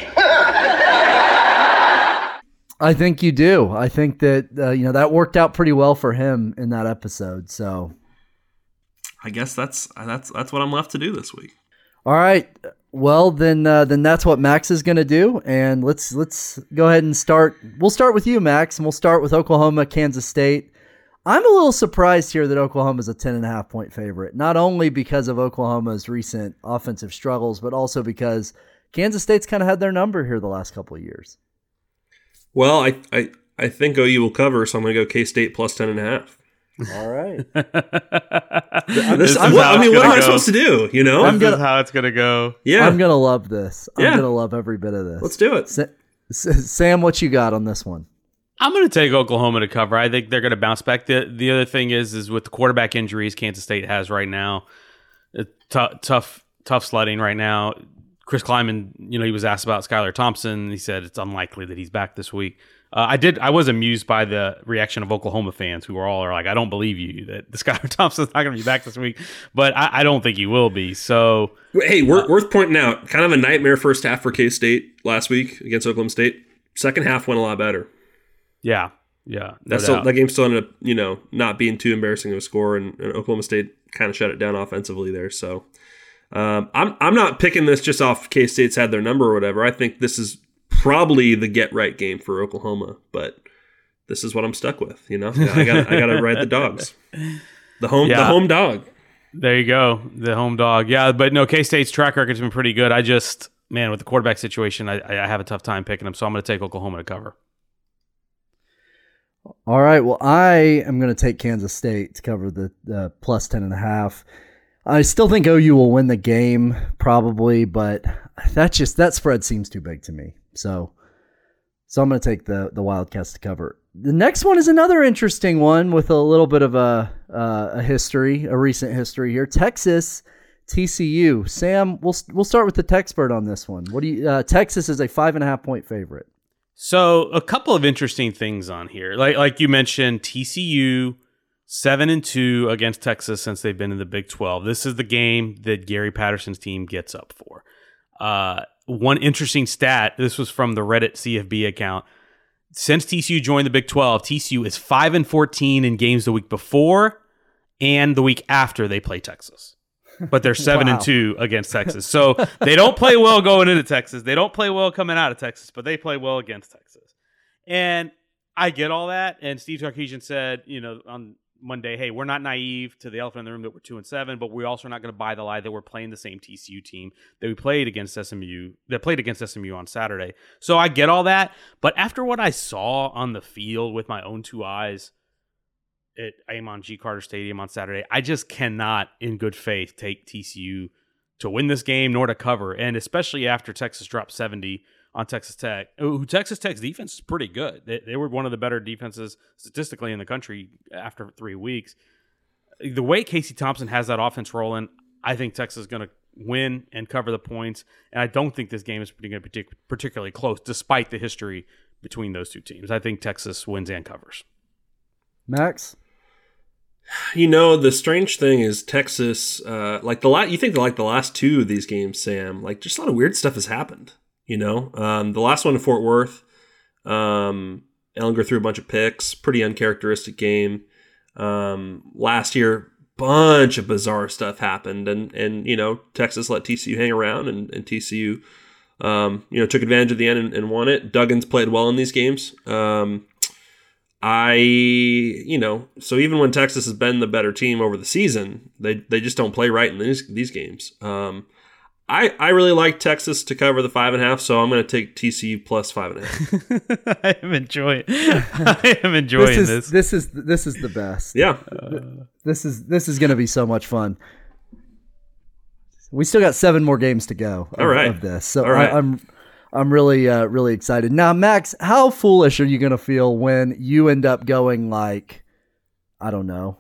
I think you do. I think that that worked out pretty well for him in that episode. So, I guess that's what I'm left to do this week. All right. Well, then that's what Max is going to do, and let's go ahead and start. We'll start with you, Max, and we'll start with Oklahoma, Kansas State. I'm a little surprised here that Oklahoma is a 10.5 point favorite, not only because of Oklahoma's recent offensive struggles, but also because Kansas State's kind of had their number here the last couple of years. Well, I think OU will cover, so I'm going to go K-State plus 10.5. All right. What am I supposed to do? You know, this is how it's going to go. Yeah, I'm going to love this. I'm going to love every bit of this. Let's do it. Sam, what you got on this one? I'm going to take Oklahoma to cover. I think they're going to bounce back. The other thing is with the quarterback injuries Kansas State has right now, tough sledding right now. Chris Kleiman, he was asked about Skylar Thompson. He said it's unlikely that he's back this week. I was amused by the reaction of Oklahoma fans who are like, I don't believe you that Skylar Thompson's not going to be back this week, but I don't think he will be. So, hey, worth pointing out, kind of a nightmare first half for K-State last week against Oklahoma State. Second half went a lot better. Yeah. That game still ended up, not being too embarrassing of a score, and Oklahoma State kind of shut it down offensively there. So, I'm not picking this just off K-State's had their number or whatever. I think this is probably the get right game for Oklahoma, but this is what I'm stuck with. I gotta ride the dogs. The home dog. There you go, the home dog. Yeah, but no, K-State's track record's been pretty good. I just, with the quarterback situation, I have a tough time picking them, so I'm going to take Oklahoma to cover. All right. Well, I am going to take Kansas State to cover the plus 10.5. I still think OU will win the game, probably, but that spread seems too big to me. So I'm going to take the Wildcats to cover. The next one is another interesting one with a little bit of a recent history here. Texas, TCU. Sam, we'll start with the Techspert on this one. What do you? Texas is a 5.5 point favorite. So a couple of interesting things on here, like you mentioned, TCU 7-2 against Texas since they've been in the Big 12. This is the game that Gary Patterson's team gets up for. One interesting stat, this was from the Reddit CFB account. Since TCU joined the Big 12, TCU is 5-14 in games the week before and the week after they play Texas. But they're 7-2 against Texas. So they don't play well going into Texas. They don't play well coming out of Texas, but they play well against Texas. And I get all that. And Steve Sarkisian said, on Monday, hey, we're not naive to the elephant in the room that we're 2-7, but we're also not going to buy the lie that we're playing the same TCU team that we played against SMU, on Saturday. So I get all that. But after what I saw on the field with my own two eyes at Amon G. Carter Stadium on Saturday, I just cannot, in good faith, take TCU to win this game nor to cover. And especially after Texas dropped 70 on Texas Tech. Texas Tech's defense is pretty good. They were one of the better defenses statistically in the country after 3 weeks. The way Casey Thompson has that offense rolling, I think Texas is going to win and cover the points. And I don't think this game is going to be particularly close, despite the history between those two teams. I think Texas wins and covers. Max? The strange thing is Texas, you think the last two of these games, Sam, just a lot of weird stuff has happened. The last one in Fort Worth, Ellinger threw a bunch of picks, pretty uncharacteristic game. Last year, bunch of bizarre stuff happened, and you know, Texas let TCU hang around, and TCU, you know, took advantage of the end and won it. Duggins played well in these games. You know, so even when Texas has been the better team over the season, they just don't play right in these games. I really like Texas to cover the 5.5, so I'm going to take TCU plus 5.5. I am enjoying this. This is the best. Yeah, this is going to be so much fun. We still got 7 more games to go of this, so I'm really really excited. Now, Max, how foolish are you going to feel when you end up going like, I don't know,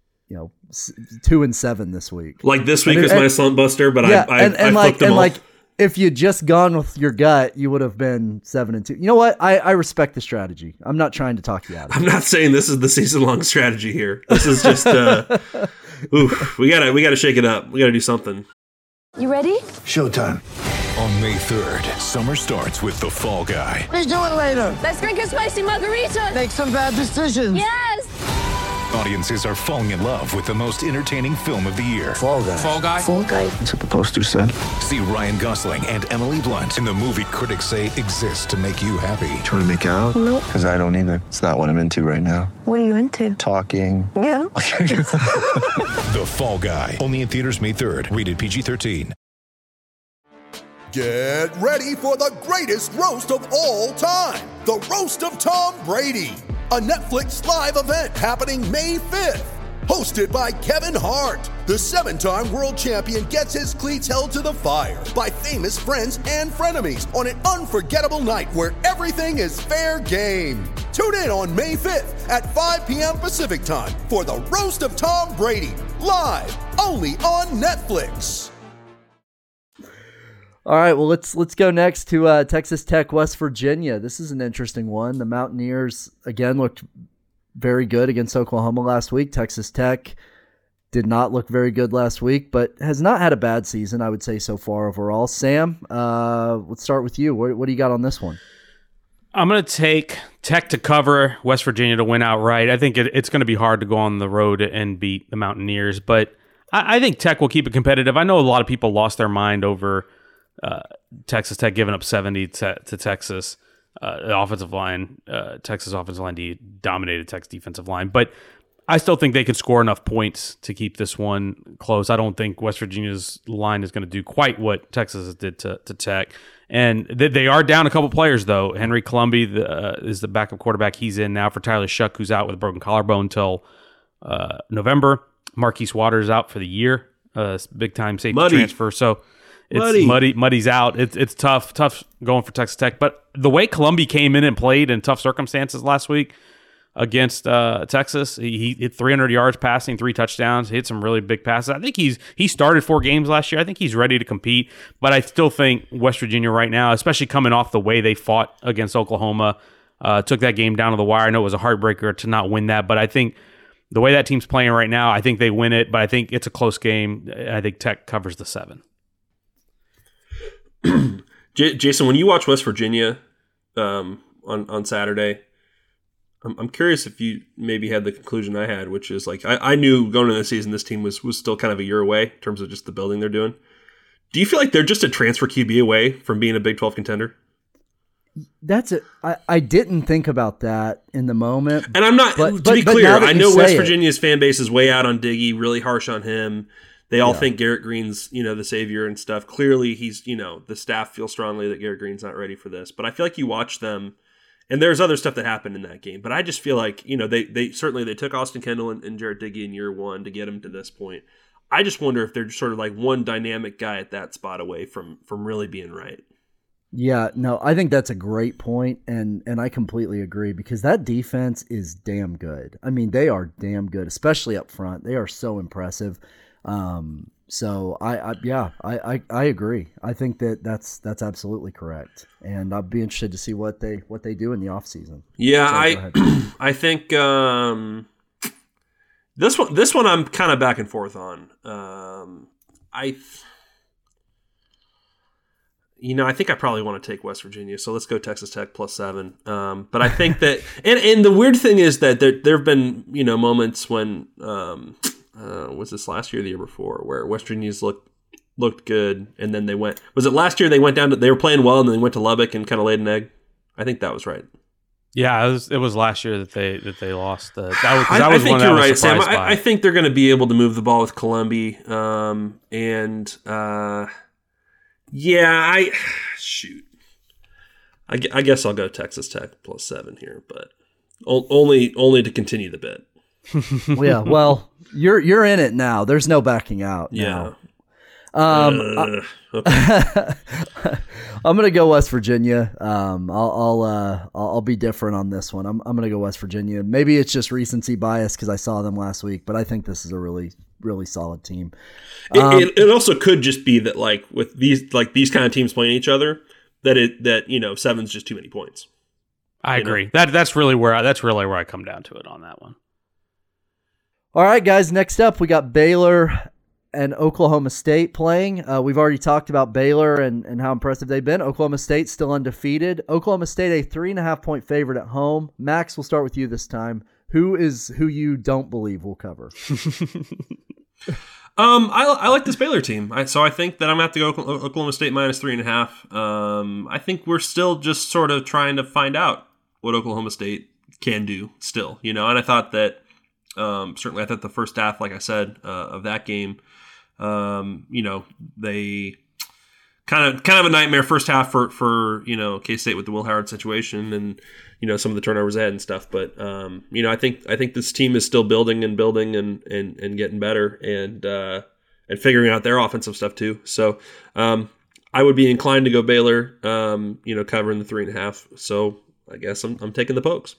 2-7 this week? Like this week was my slump buster, but I flipped them all. Like if you'd just gone with your gut, you would have been 7-2. You know what? I respect the strategy. I'm not trying to talk you out of it. I'm not saying this is the season-long strategy here. This is just we gotta shake it up. We gotta do something. You ready? Showtime. On May 3rd, summer starts with The Fall Guy. Let's do it later. Let's drink a spicy margarita. Make some bad decisions. Yes. Audiences are falling in love with the most entertaining film of the year. Fall Guy. Fall Guy? Fall Guy. That's what the poster said. See Ryan Gosling and Emily Blunt in the movie critics say exists to make you happy. Trying to make it out? Nope. Because I don't either. It's not what I'm into right now. What are you into? Talking. Yeah. The Fall Guy. Only in theaters May 3rd. Rated PG-13. Get ready for the greatest roast of all time. The Roast of Tom Brady. A Netflix live event happening May 5th. Hosted by Kevin Hart. The 7-time world champion gets his cleats held to the fire by famous friends and frenemies on an unforgettable night where everything is fair game. Tune in on May 5th at 5 p.m. Pacific time for the Roast of Tom Brady. Live only on Netflix. All right, well, let's go next to Texas Tech, West Virginia. This is an interesting one. The Mountaineers, again, looked very good against Oklahoma last week. Texas Tech did not look very good last week, but has not had a bad season, I would say, so far overall. Sam, let's start with you. What do you got on this one? I'm going to take Tech to cover, West Virginia to win outright. I think it's going to be hard to go on the road and beat the Mountaineers, but I think Tech will keep it competitive. I know a lot of people lost their mind over Texas Tech giving up 70 to Texas. The offensive line, Texas offensive line dominated Tech's defensive line, but I still think they can score enough points to keep this one close. I don't think West Virginia's line is going to do quite what Texas did to Tech. And they are down a couple players, though. Henry Colombi is the backup quarterback. He's in now for Tyler Shuck, who's out with a broken collarbone until November. Marquise Waters out for the year, big-time safety transfer. So it's Muddy's out. It's tough going for Texas Tech. But the way Colombi came in and played in tough circumstances last week against Texas, he hit 300 yards passing, 3 touchdowns, hit some really big passes. I think he started 4 games last year. I think he's ready to compete. But I still think West Virginia right now, especially coming off the way they fought against Oklahoma, took that game down to the wire. I know it was a heartbreaker to not win that, but I think the way that team's playing right now, I think they win it. But I think it's a close game. I think Tech covers the 7. Jason, when you watch West Virginia on Saturday, I'm curious if you maybe had the conclusion I had, which is like I knew going into the season this team was still kind of a year away in terms of just the building they're doing. Do you feel like they're just a transfer QB away from being a Big 12 contender? That's it. I didn't think about that in the moment. And I'm not, to be clear, I know West Virginia's fan base is way out on Diggy, really harsh on him. They all think Garrett Green's, the savior and stuff. Clearly, he's, the staff feels strongly that Garrett Green's not ready for this. But I feel like you watch them, and there's other stuff that happened in that game. But I just feel like, they certainly they took Austin Kendall and Jarrett Diggy in year 1 to get him to this point. I just wonder if they're sort of like one dynamic guy at that spot away from really being right. Yeah, no, I think that's a great point, and I completely agree because that defense is damn good. I mean, they are damn good, especially up front. They are so impressive. So I agree. I think that's absolutely correct, and I'd be interested to see what they do in the offseason. Yeah, I think this one I'm kind of back and forth on. I think I probably want to take West Virginia, so let's go Texas Tech plus 7. But I think that, and the weird thing is that there have been moments when was this last year or the year before, where West Virginia's looked good, and then they went. Was it last year they went down to? They were playing well, and then they went to Lubbock and kind of laid an egg. I think that was right. Yeah, it was last year that they lost. That was I think one you're I was right, Sam. surprised by. I think they're going to be able to move the ball with Columbia, I guess I'll go Texas Tech +7 here, but only to continue the bet. Yeah, well, you're in it now. There's no backing out. Yeah. Now. I'm gonna go West Virginia. I'll be different on this one. I'm gonna go West Virginia. Maybe it's just recency bias because I saw them last week, but I think this is a really, really solid team. It also could just be that with these kind of teams playing each other, that 7's just too many points. I agree. That's really where I come down to it on that one. All right, guys. Next up, we got Baylor and Oklahoma State playing. We've already talked about Baylor and how impressive they've been. Oklahoma State still undefeated. Oklahoma State a 3.5-point favorite at home. Max, we'll start with you this time. Who you don't believe will cover? I like this Baylor team. So I think that I'm going to have to go Oklahoma State -3.5. I think we're still just sort of trying to find out what Oklahoma State can do still, and I thought that certainly I thought the first half, like I said, of that game, they kind of a nightmare first half for K-State with the Will Howard situation and some of the turnovers they had and stuff. But I think this team is still building and getting better and figuring out their offensive stuff too. So I would be inclined to go Baylor, covering the 3.5. So I guess I'm taking the Pokes.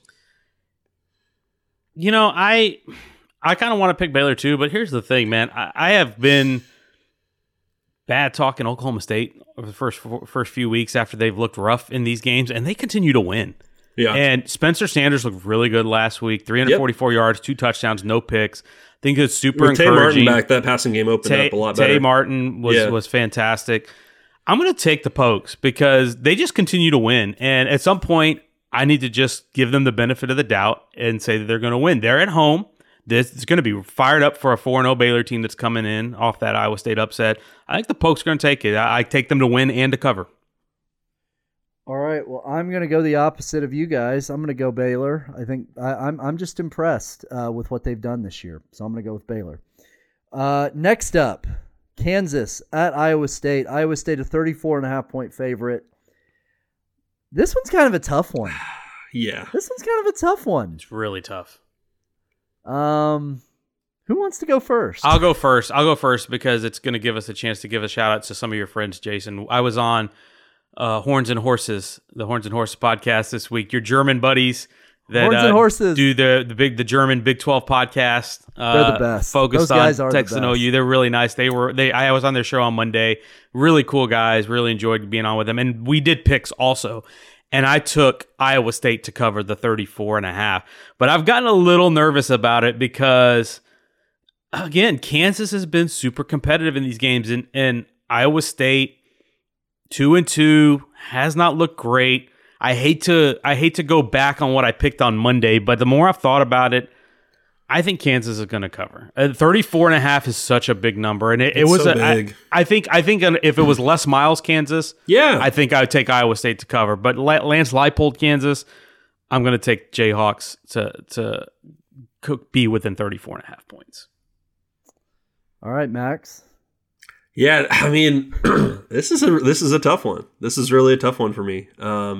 I kind of want to pick Baylor too, but here's the thing, man. I have been bad talking Oklahoma State over the first few weeks after they've looked rough in these games, and they continue to win. Yeah. And Spencer Sanders looked really good last week. 344 yards, 2 touchdowns, no picks. I think it's super With encouraging. Tay Martin back, that passing game opened up a lot better. Tay Martin was fantastic. I'm going to take the Pokes because they just continue to win, and at some point, I need to just give them the benefit of the doubt and say that they're going to win. They're at home. This is going to be fired up for a 4-0 Baylor team that's coming in off that Iowa State upset. I think the Pokes are going to take it. I take them to win and to cover. All right. Well, I'm going to go the opposite of you guys. I'm going to go Baylor. I think I'm just impressed with what they've done this year, so I'm going to go with Baylor. Next up, Kansas at Iowa State. Iowa State a 34.5-point favorite. This one's kind of a tough one. Yeah. This one's kind of a tough one. It's really tough. Who wants to go first? I'll go first because it's going to give us a chance to give a shout out to some of your friends, Jason. I was on Horns and Horses, the Horns and Horses podcast this week. Your German buddies that Horns and Horses do the German Big 12 podcast. They're the best. Focused Those guys on are Texas and the best. OU. They're really nice. I was on their show on Monday. Really cool guys. Really enjoyed being on with them. And we did picks also. And I took Iowa State to cover the 34.5. But I've gotten a little nervous about it because, again, Kansas has been super competitive in these games. And Iowa State, 2-2, has not looked great. I hate to go back on what I picked on Monday, but the more I've thought about it, I think Kansas is going to cover. 34.5 is such a big number, and it was so big. I think if it was Les Miles, Kansas, yeah, I think I would take Iowa State to cover. But Lance Leipold, Kansas, I'm going to take Jayhawks to be within 34.5 points. All right, Max. Yeah, I mean, this is a tough one. This is really a tough one for me.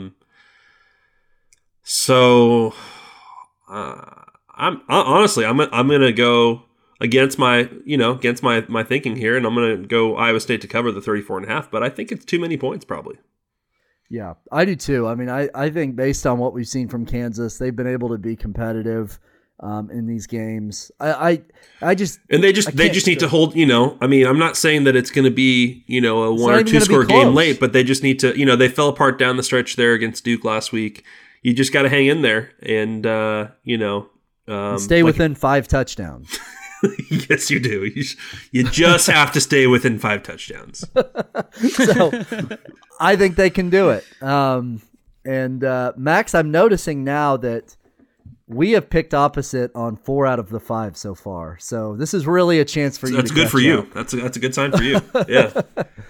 I'm gonna go against my thinking here, and I'm gonna go Iowa State to cover the 34.5. But I think it's too many points, probably. Yeah, I do too. I mean, I think based on what we've seen from Kansas, they've been able to be competitive in these games. They just need to hold. I mean, I'm not saying that it's going to be a 1 or 2 score game late, but they just need to. They fell apart down the stretch there against Duke last week. You just got to hang in there and stay within 5 touchdowns. Yes, you do. You just have to stay within 5 touchdowns. So I think they can do it. And Max, I'm noticing now that We have picked opposite on 4 out of the 5 so far. So this is really a chance for you. That's to good catch for you. up. That's a good sign for you. Yeah.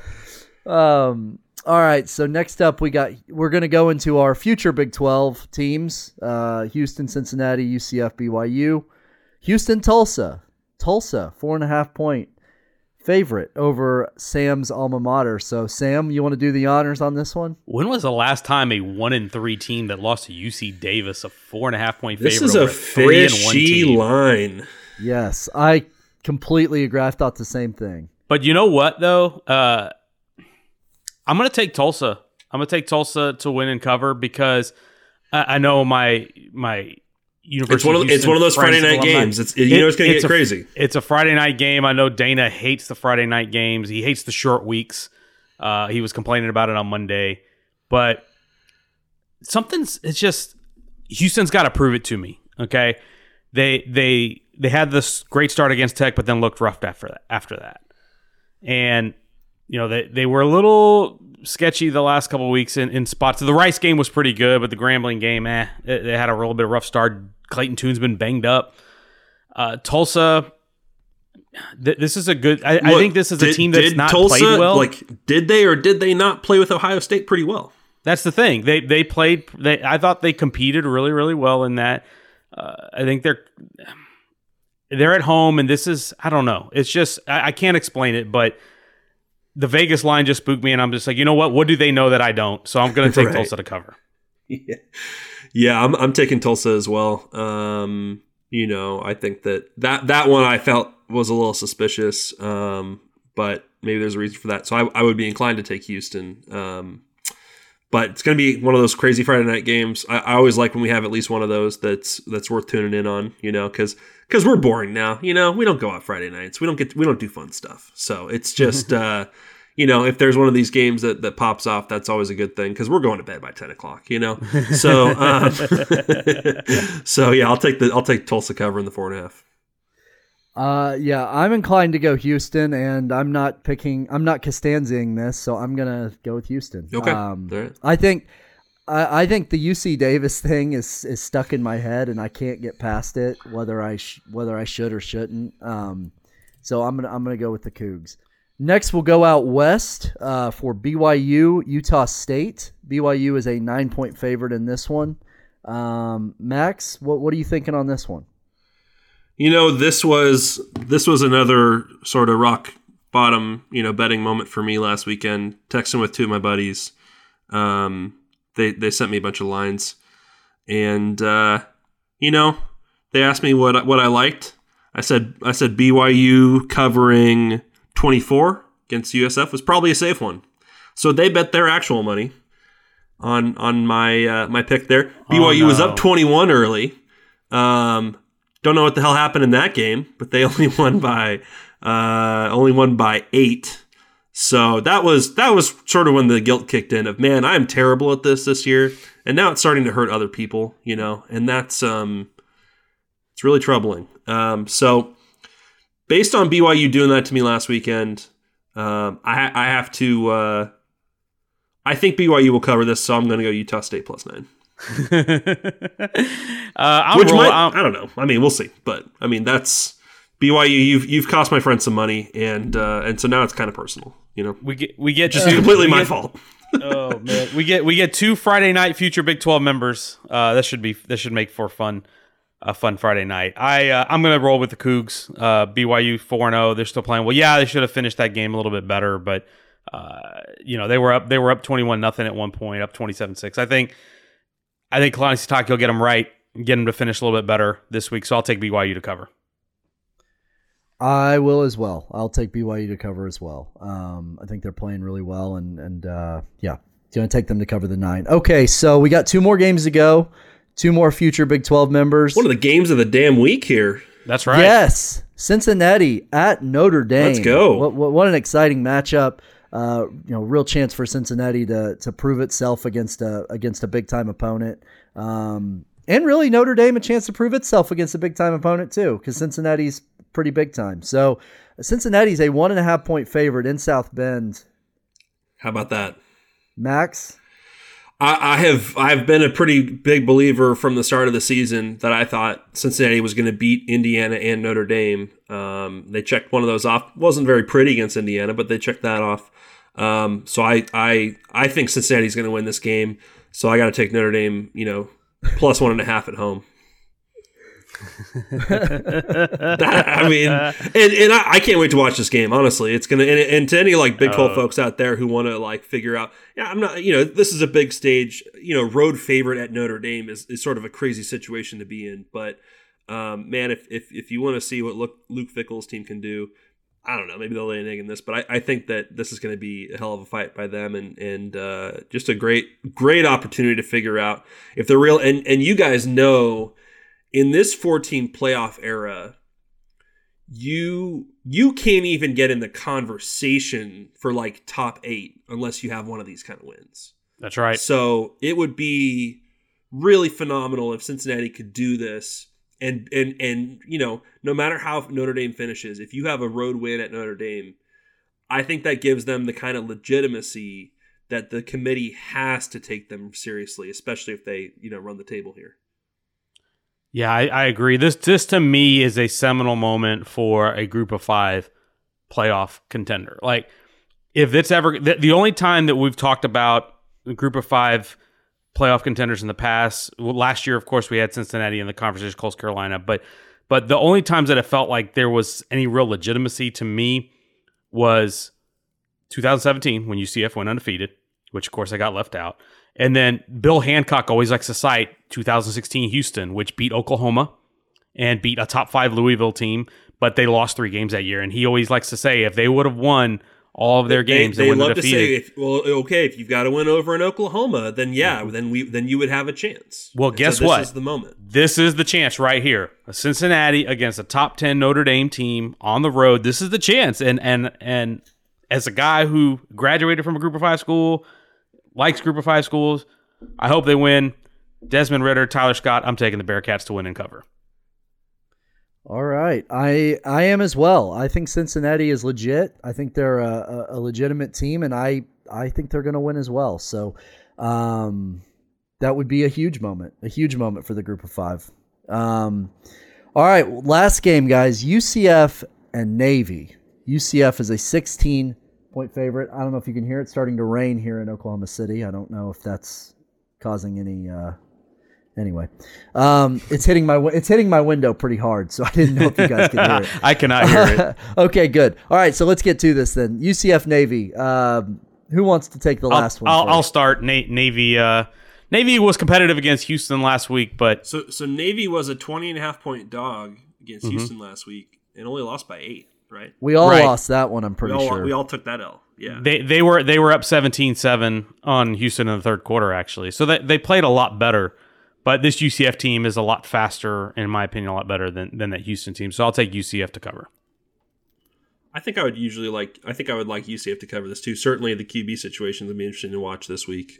All right. So next up, we're going to go into our future Big 12 teams: Houston, Cincinnati, UCF, BYU. Houston, Tulsa. Tulsa, 4.5-point favorite over Sam's alma mater. So, Sam, you want to do the honors on this one? When was the last time a 1-3 team that lost to UC Davis, a 4.5-point favorite? This is a fishy line. Yes, I completely agree. I thought the same thing. But you know what, though? I'm going to take Tulsa. I'm going to take Tulsa to win and cover because I know my University it's one of those Friday night games. It's going to get crazy. It's a Friday night game. I know Dana hates the Friday night games. He hates the short weeks. He was complaining about it on Monday, but it's just Houston's got to prove it to me. Okay, they had this great start against Tech, but then looked rough after that, and they were a little sketchy the last couple of weeks in spots. The Rice game was pretty good, but the Grambling game, they had a little bit of rough start. Clayton Toon's been banged up. Tulsa, this is a good. I think this is a team that's not Tulsa, played well. Did they or did they not play with Ohio State pretty well? That's the thing. They played. I thought they competed really, really well in that. I think they're at home, and this is, I don't know. It's just I can't explain it, but the Vegas line just spooked me, and I'm just like, you know what? What do they know that I don't? So I'm going to take Tulsa to cover. Yeah, I'm taking Tulsa as well. I think that one I felt was a little suspicious, but maybe there's a reason for that. So I would be inclined to take Houston. But it's going to be one of those crazy Friday night games. I always like when we have at least one of those that's worth tuning in on, because we're boring now. We don't go out Friday nights. We don't do fun stuff. So it's just if there's one of these games that pops off, that's always a good thing because we're going to bed by 10 o'clock. So so yeah, I'll take Tulsa cover in the 4.5. Yeah, I'm inclined to go Houston, and I'm not Costanzaing this, so I'm gonna go with Houston. Okay. Right. I think the UC Davis thing is stuck in my head, and I can't get past it, whether I should or shouldn't. So I'm gonna go with the Cougs. Next, we'll go out west for BYU, Utah State. BYU is a 9-point favorite in this one. Max, what are you thinking on this one? This was another sort of rock bottom, betting moment for me last weekend. Texting with 2 of my buddies. They sent me a bunch of lines, and they asked me what I liked. I said BYU covering 24 against USF was probably a safe one. So they bet their actual money on my pick there. BYU was up 21 early. Don't know what the hell happened in that game, but they only won by 8. So that was sort of when the guilt kicked in of, man, I'm terrible at this year, and now it's starting to hurt other people, and that's it's really troubling. So based on BYU doing that to me last weekend, I have to. I think BYU will cover this, so I'm going to go Utah State +9. I don't know. I mean, we'll see. But I mean, that's BYU. You've cost my friend some money, and so now it's kind of personal. We get just completely my fault. Oh man, we get 2 Friday night future Big 12 members. That should make for a fun Friday night. I'm gonna roll with the Cougs. BYU 4-0. They're still playing well. Yeah, they should have finished that game a little bit better, but they were up 21-0 at one point, up 27-6. I think Kalani Sitake will get them right and get them to finish a little bit better this week. So I'll take BYU to cover. I will as well. I'll take BYU to cover as well. I think they're playing really well, and yeah, going to take them to cover the 9. Okay, so we got 2 more games to go. 2 more future Big 12 members. One of the games of the damn week here. That's right. Yes, Cincinnati at Notre Dame. Let's go. What an exciting matchup. Real chance for Cincinnati to prove itself against a big time opponent, and really Notre Dame a chance to prove itself against a big time opponent too, because Cincinnati's pretty big time. So Cincinnati's a 1.5-point favorite in South Bend. How about that, Max? I've been a pretty big believer from the start of the season that I thought Cincinnati was going to beat Indiana and Notre Dame. They checked one of those off. Wasn't very pretty against Indiana, but they checked that off. So I think Cincinnati's going to win this game. So I got to take Notre Dame, plus 1.5 at home. I can't wait to watch this game. Honestly, it's gonna and to any like Big 12 folks out there who want to like figure out, I'm not, this is a big stage. Road favorite at Notre Dame is sort of a crazy situation to be in. But man, if you want to see what Luke Fickell's team can do, I don't know, maybe they'll lay an egg in this. But I think that this is going to be a hell of a fight by them, and just a great opportunity to figure out if they're real. And you guys know, in this 14 playoff era, you can't even get in the conversation for like top 8 unless you have one of these kind of wins. That's right. So it would be really phenomenal if Cincinnati could do this. And no matter how Notre Dame finishes, if you have a road win at Notre Dame, I think that gives them the kind of legitimacy that the committee has to take them seriously, especially if they, run the table here. Yeah, I agree. This to me is a seminal moment for a Group of 5 playoff contender. Like, if it's ever the only time that we've talked about the Group of 5 playoff contenders in the past, last year, of course, we had Cincinnati in the conversation, Coastal Carolina, but the only times that it felt like there was any real legitimacy to me was 2017 when UCF went undefeated, which of course I got left out. And then Bill Hancock always likes to cite 2016 Houston, which beat Oklahoma and beat a top 5 Louisville team, but they lost 3 games that year. And he always likes to say if they would have won all of their games, they went love undefeated. to say, if you've got to win over in Oklahoma, then then you would have a chance. Well, and guess so what? This is the moment. This is the chance right here. A Cincinnati against a top 10 Notre Dame team on the road. This is the chance. And as a guy who graduated from a Group of 5 school, likes Group of 5 schools, I hope they win. Desmond Ridder, Tyler Scott, I'm taking the Bearcats to win and cover. All right. I am as well. I think Cincinnati is legit. I think they're a legitimate team, and I think they're going to win as well. So that would be a huge moment for the Group of 5. All right, last game, guys, UCF and Navy. UCF is a 16-point favorite. I don't know if you can hear it starting to rain here in Oklahoma City. I don't know if that's causing any anyway. It's hitting my window pretty hard, so I didn't know if you guys could hear it. I cannot hear it. Okay, good. All right, so let's get to this then. UCF Navy. Who wants to take the last one? I'll start. Navy was competitive against Houston last week, but so Navy was a 20.5-point dog against Houston last week and only lost by 8. Right. We all lost that one, I'm pretty sure. We all took that L. Yeah. They were up 17-7 on Houston in the third quarter, actually. So they played a lot better. But this UCF team is a lot faster, in my opinion, a lot better than that Houston team. So I'll take UCF to cover. I think I would like UCF to cover this too. Certainly the QB situation would be interesting to watch this week.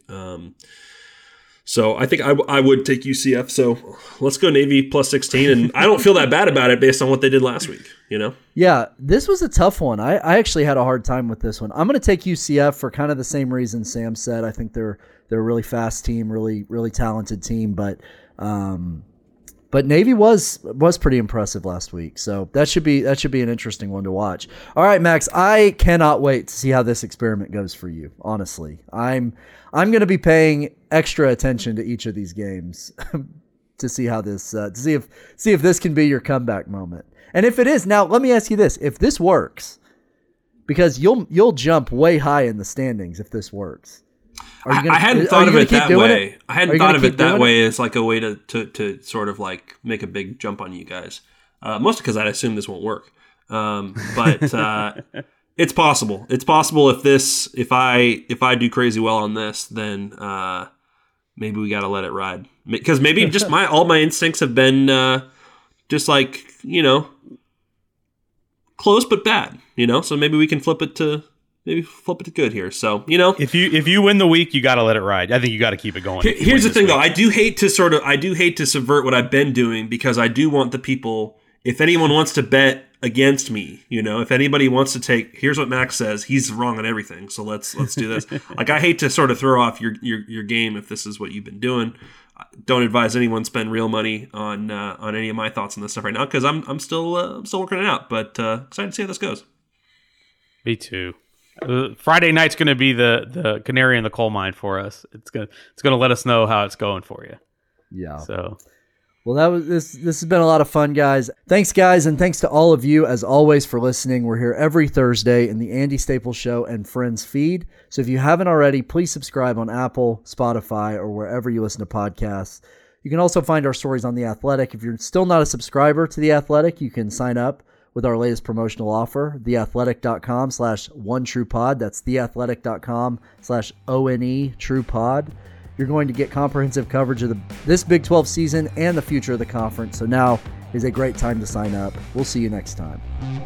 So I think I would take UCF. So let's go Navy plus 16. And I don't feel that bad about it based on what they did last week, Yeah, this was a tough one. I actually had a hard time with this one. I'm going to take UCF for kind of the same reason Sam said. I think they're a really fast team, really, really talented team. But Navy was pretty impressive last week. So that should be an interesting one to watch. All right, Max, I cannot wait to see how this experiment goes for you. Honestly, I'm going to be paying extra attention to each of these games to see how this to see if this can be your comeback moment. And if it is, now let me ask you this: if this works, because you'll jump way high in the standings if this works. I hadn't thought of it that way. I hadn't thought of it that way as like a way to sort of like make a big jump on you guys. Mostly because I'd assume this won't work. But it's possible. It's possible if I do crazy well on this, then maybe we got to let it ride. Because maybe just all my instincts have been just like, close but bad. So maybe we can flip it to good here. So, if you win the week, you got to let it ride. I think you got to keep it going. Here's the thing though. I do hate to subvert what I've been doing, because I do want the people, if anyone wants to bet against me. If anybody wants to take, here's what Max says, he's wrong on everything. So let's do this. Like, I hate to sort of throw off your game if this is what you've been doing. Don't advise anyone spend real money on any of my thoughts on this stuff right now, because I'm still working it out. But excited to see how this goes. Me too. Friday night's going to be the canary in the coal mine for us. It's gonna let us know how it's going for you. Yeah. So. Well, this has been a lot of fun, guys. Thanks, guys, and thanks to all of you, as always, for listening. We're here every Thursday in the Andy Staples Show and Friends feed. So if you haven't already, please subscribe on Apple, Spotify, or wherever you listen to podcasts. You can also find our stories on The Athletic. If you're still not a subscriber to The Athletic, you can sign up with our latest promotional offer, theathletic.com/OneTruePod. That's theathletic.com/ONE-TruePod. You're going to get comprehensive coverage of this Big 12 season and the future of the conference. So now is a great time to sign up. We'll see you next time.